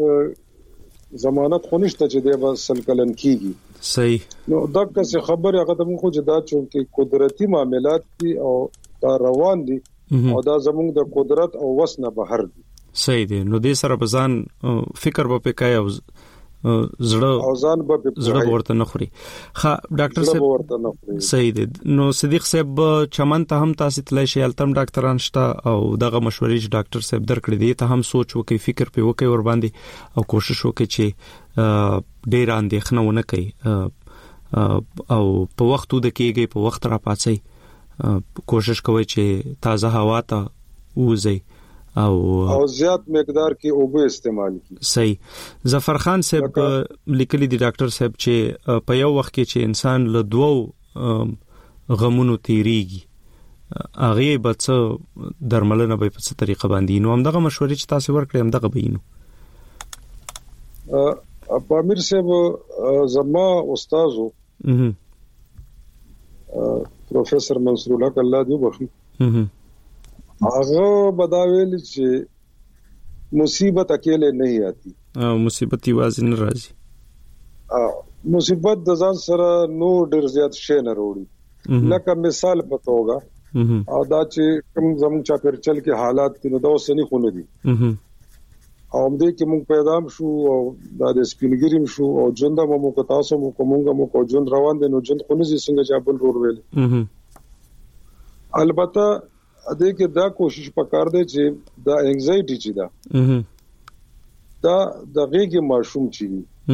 ضمانت خو نشته چې د بسل کلن کیږي صحیح نو دا څه خبر هغه ته موږ چې دا چې قدرتي معاملات دي او دا روان دي او دا زموږ د قدرت او وس نه بهر دي صحیح دي نو دې سره بزان فکر به پکای او زړه اوزان به زړه ورته نخوري خا ډاکټر صاحب صحیح دي نو صدیق صاحب چمن ته هم تاسو تلای شي التم ډاکټران شته او دغه مشورې چې ډاکټر صاحب درکړي دي ته هم سوچ وکي فکر په وکي ور باندې او کوشش وکي چې ډیر اندېښنه ونه کوي او په وخت د کېږي په وخت را پاتې کوشش کوي چې تازه هوا ته وځي او او زیات مقدار کې اوبه استعمال کی صحیح ظفر خان صاحب لیکلي دي ډاکټر صاحب چې په یو وخت کې چې انسان له دوو غمونو تیریږي هغه به څه درملنه به په څه طریقه باندې نو همدغه مشورې چې تاسو ورکړې همدغه بینو ا پامیر صاحب زما استادو پروفیسور منصور الله کله دی وخی هغه بداویل چې مصیبت اکیلے نہیں آتی او مصیبت یوازې نه راځي ا مصیبت د ځان سره نو ډیر زیات شي نه وروړي لکه مثال پتوګه او دا چې کوم زموږ چا پر چل کې حالات کې نو دا وسنی خونه دي او دې کې موږ پیدام شو او دا د سپینګریم شو او ژوند مو کو تاسو مو کومګه مو کو ژوند روان دي نو ژوند خونه زی څنګه جابل ور ویل البته اده کې دا کوشش پکار دی چې دا انگزایټی چي دا دا د غیږ ماشوم چي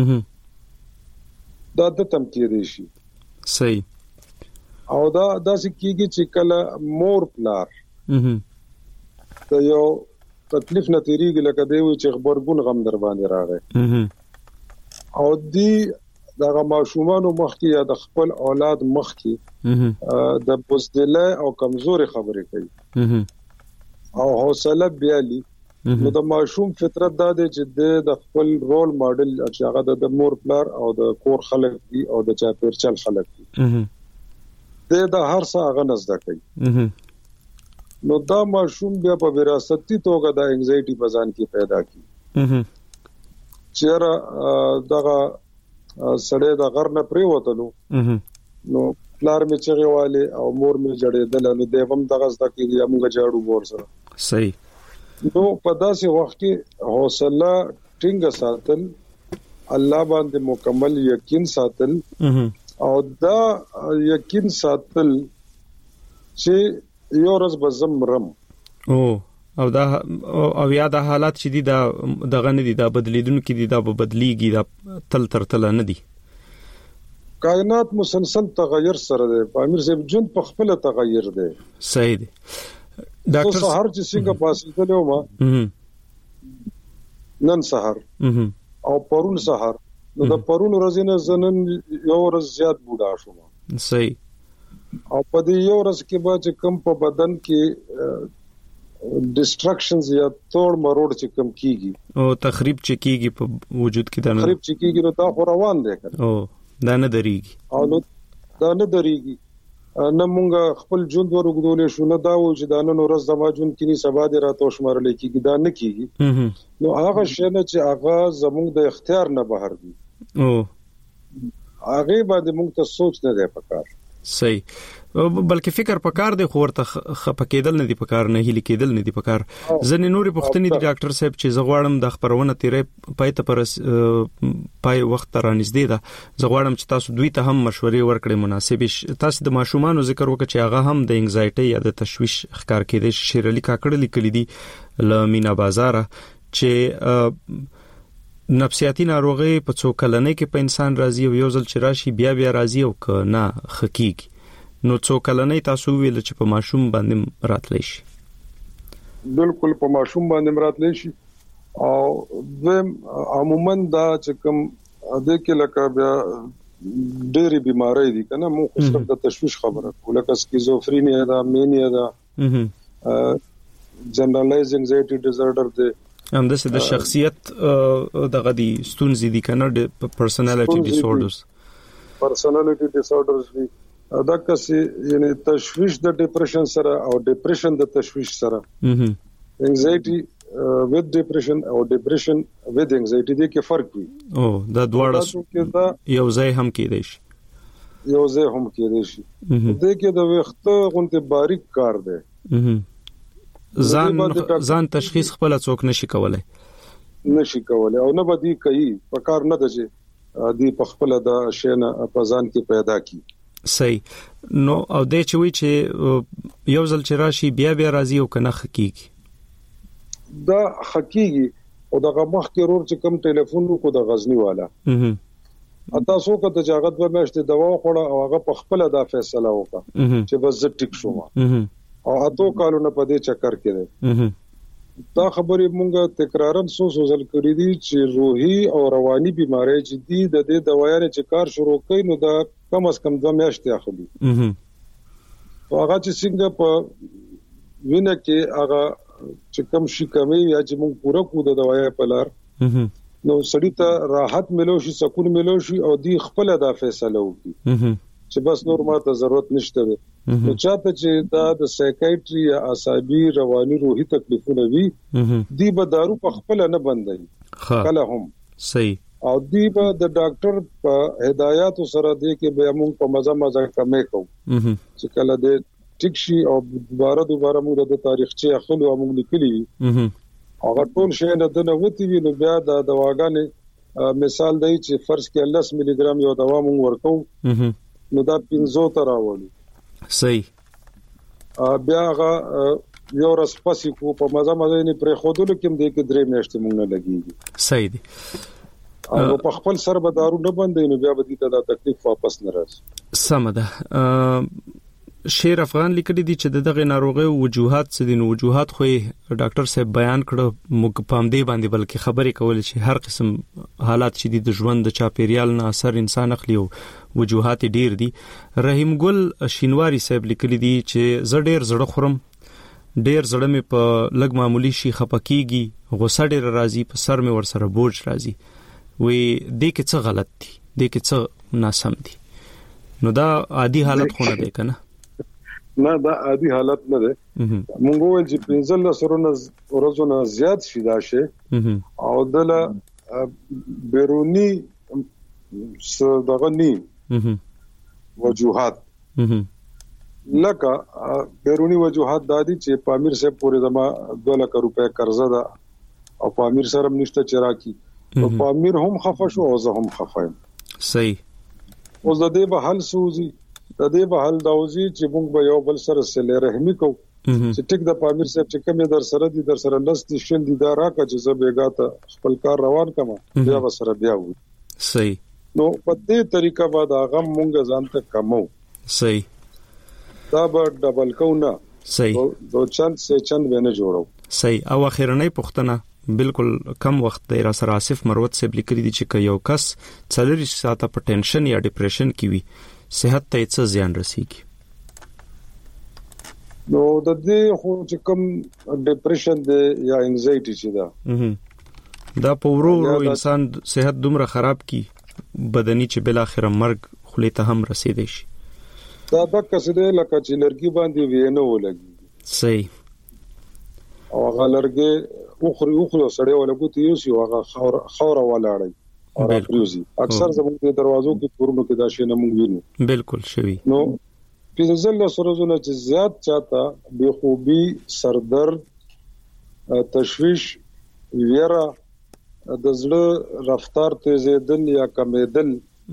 دا د تم کې دی شي صحیح او دا داسې کیږي چې کله مور پلار دا یو تکلیف نه تیریږي لکه دی چې خبرګون غم در باندې راغی او دی دا ماشومان مخ کې یا د خپل اولاد مخ کې د بوزدله او کمزوري خبرې کوي او حوصله بیالي نو د ماشوم فطرت دا دی چې د خپل رول ماډل چې هغه د مور پلار او د کور خلک دي او د چا پیرچل خلک دي د د هر څه هغه نزد کوي نو دا ماشوم بیا په وراثتي توګه د انگزایټي په ځان کې پیدا کی چیرې دغه سړی د غر نه پریوتلو نو پلار می چغواله او مور می جړېدل نو دیوم دغه زده کې موږ جاړو ور سره صحیح نو په داسې وخت کې حوصله ټینګه ساتل الله باندې مکمل یقین ساتل او دا یقین ساتل چې یو ورځ به زمرم او او دا او یا د حالات چې دي دا دغه نه دي دا بدلیدونکو دي دا به بدلیږي دا تل تر تل نه دي کائنات مسلسل تغیر سره ده امیر صاحب جون په خپل تغیر ده صحیح دي ډاکټر سحر چې څنګه پاسې ته ما نن سحر او پرون سحر نو د پرون ورځې نه زنن یو ورځ زیات بوډا شوم. صحیح. او په دې یو ورځ کې به چې کم په بدن کې ډیسټرکشنز یا توړ مروړ چې کم کیږي او تخریب چې کیږي په وجود کې دا نه تخریب چې کیږي نو دا خو روان دی کنه. او دا نه دريږي او نو دا نه دريږي نه مونږ خپل ژوند ورغدولې شو نه دا و چې دا نن ورځ زما ژوند کې سبا دې راتو شمارل کیږي دا نه کیږي. نو هغه شی نه چې هغه زموږ د اختیار نه بهر دي او هغه باندې مونږ ته سوچ نه دی پکار. صحیح. بلکې فکر پکار دی خو ورته خپکیدل نه دی پکار نه هلي کېدل نه دی پکار. ځنې نورې پښتنې دی ډاکټر صاحب چې زغواړم د خبرونه تیرې پای ته پر پای وخت رانږدې ده زغواړم چې تاسو دوی ته هم مشورې ورکړې مناسب تاسو د ماشومان ذکر وکړي چې هغه هم د انګزایټي یا د تشویش ښکار کېدې شیر علي کاکړ لیکلي دي ل مینا بازار چې نفسیاتی ناروغي په څو کلنې کې په انسان راځي او یو ځل چې راشي بیا بیا راځي او کنه حقیقي نو څو کلنې تاسو ویل چې په ماشوم باندې راتلی شي. بالکل په ماشوم باندې راتلی شي او زم عموما دا چې کوم د کې لکه بیا ډېری بیماری دي کنه مو خو صرف د تشویش خبره لکه سکیزوفرینیا دا مینیا دا جنرالایز انزایټي ډیزارډر دی هم د شخصیت دغه دي ستونزې دي کنه د پرسنالټي ډیسورډرز پرسنالټي ډیسورډرز دي دا کسي یعنی تشویش د ډیپریشن سره او ډیپریشن د تشویش سره انزایټي with depression او depression with anxiety دي کې فرق وي. او دا دواړه یو ځای هم کېدای شي یو ځای هم کېدای شي د کې د وخت غونته باریک کار دی. ځان ځان تشخیص خپل څوک نشي کولای نشي کولای او نه بدی کوي په کار نه دځي دی په خپل د شینه په ځان کې پیدا کی. صحیح. نو او د چوي چې یو ځل چې راشي بیا بیا راځي او کنه حقيقي دا حقيقي او دغه مخ کې رور چې کم ټلیفون کو د غزنی والا اته سو کو د جاغت به مشته دوا خوړه او هغه په خپل د فیصله وکړه چې بس زه ټیک شوم او اته کالو نه پدې چکر کړي. دا خبرې مونږه تکرارن سو سوزل کړې دي چې روحي او رواني بيمارۍ چې دي د دې دوايانې چې کار شروع کړي نو دا کم از کم دوه میاشتې اخلي. او هغه چې څنګه په وینه کې هغه چې کم شي کمی یا چې مونږ پوره کو د دوايي په لار نو سړی ته راحت ملو شي سکون ملو شي او دی خپل د فیصله وکړي چې بس نور ماته ضرورت نشته. نو چاته چې دا د سایکایټري یا اعصابي رواني روحي تکلیفونه وي دی به دارو په خپل نه بندي کله هم. صحیح. او دی به د ډاکټر په هدايات سره دی کې به موږ په مزه مزه کمې کوو چې کله د ټیک شي او دوباره دوباره موږ د تاریخچه اخلو موږ لیکلي هغه ټول شی نه د نوتی وی نو بیا د دواګانې مثال دی چې فرض کې لس ملي ګرام یو دوا موږ ورکو نو دا پنځه تر راوړي. صحیح. بیا هغه یو ورځ پسې کو په مزه مزه نه پرې خودلو کې دې کې درې میاشتې موږ نه لګيږي. صحیح دي. او په خپل سر به دارو نه بندې نو بیا به دې ته دا تکلیف واپس نه راځي. سم ده. شیر افغان لیکلي دي چې دغه ناروغي وجوهات څه دي. نو وجوهات خو ډاکټر صاحب بیان کړو موږ پام دی باندې بلکې خبرې کول شي هر قسم حالات چې د ژوند د چاپیریال نه اثر انسان اخلي او وجوهات ډیر دي. رحیم ګل شینواری صاحب لیکلي دي چې زه ډیر زړه خورم ډیر زړه مې په لګ معمولی شي خپکیږي غوسه ډیر راځي په سر مې ور سره بوج راځي وې دې کې څه غلط دي دې کې څه ناسم دي. نو دا عادي حالت خو نه دی کنه. نه دا عادي حالت نه ده. مونږ ول چې پنځل سرونه ورځونه زیات شي دا شي او دله بیرونی دغه نی وجوهات لکه بیرونی وجوهات دادي چې پامیر صاحب پورې دما دو لک روپے قرضه ده او پامیر سره نشته چراکی او پامیر هم خفه شو او زه هم خفه یم. صحیح. اوس د دې به حل سوزي د دې به حل داوزي چې موږ به یو بل سره سره رحمی کو چې ټیک د پامیر صاحب چې کوم در سره دي در سره لستي شل دي دا راکه چې زه بیګا ته خپل کار روان کما بیا به سره بیا و. صحیح. نو په دې طریقه به دا غم مونږ ځان ته کمو. صحیح. دا به ډبل کو نه. صحیح. دو چند سه چند ونه جوړو. صحیح. او اخیرنۍ پښتنه بالکل کم وخت د را سره آصف مروت صاحب لیکلي دي چې یو کس څلور ساعته په ټینشن یا ډیپریشن کې وي صحت ته څه زیان رسیږي؟ نو د دې خو چې کوم ډیپریشن دی یا انزایټي چې دا دا په ورو ورو انسان صحت دومره خراب کی بدني چې بل اخر مرګ خلی ته هم رسیدي شي. دا د کسره لکه چې لرګي باندې وینه ولګي صحیح او هغه لرګي اوخري اوخري سړی ولګوت یو سی هغه خور خور ولاړی او راپریوزي اکثر زموږ د دروازو کې پورونو کې دا شی نه مونږ وینو بالکل شوی. نو په ځل سرزونه چې زیات چاته بے خوبي سردرد تشویش ویرا د زړه رفتار تیزیدل یا کمیدل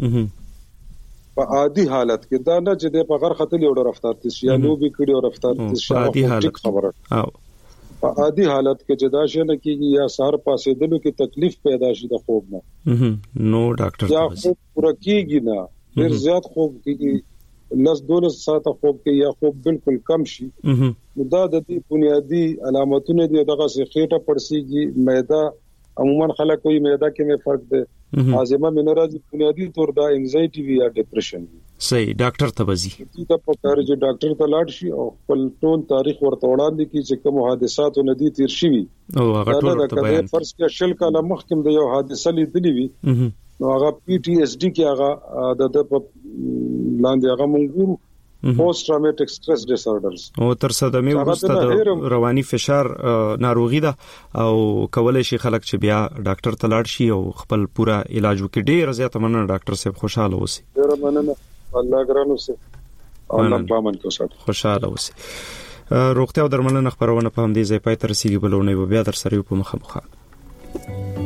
په عادي حالت کې دا نه چې د په غر خطر یو رفتار تیز یا نو به کړي او رفتار تیز په عادي حالت خبره او په عادي حالت کې چې دا شي نه کیږي یا سار پاسې دلو کې تکلیف پیدا شي د خوب نه نو ډاکټر یا خوب پوره کیږي نه ډیر زیات خوب کیږي لس دولس ساعته خوب کې یا خوب بالکل کم شي نو دا د دې بنیادی علامتونه دي دغه څه خېټه پړسيږي معده عموما خلک کوئی معده کې مې فرق ده هاضمه منرالي بنیادی طور دا انزایټي وی یا ډیپریشن صحیح ډاکټر ته بزي دا په کار چې ډاکټر ته لاړ شي او خپل ټول تاریخ ورته وړاندې کی چې کوم حادثات ندي تیر شي او هغه ټول ته بیان فرض کې شل کاله مخکې د یو حادثه لیدلې وي نو هغه پی ټی اس ډي کې هغه د د لاندې هغه مونږ پوسټ ټراوماټیک سټرس ډیساردرز او تر صدمه وروسته د رواني فشار ناروغي ده او کولای شي خلک چې بیا ډاکټر ته لاړ شي او خپل پورا علاج وکړي. ډیر زیات مننه ډاکټر صاحب خوشاله اوسئ. ډیر مننه الله ګرانو سه الله پامن کو سات خوشاله اوسئ. روغتیا او درملنه خبرونه په همدې ځای پای ته رسیدي بلونه بیا در سره په مخه مخه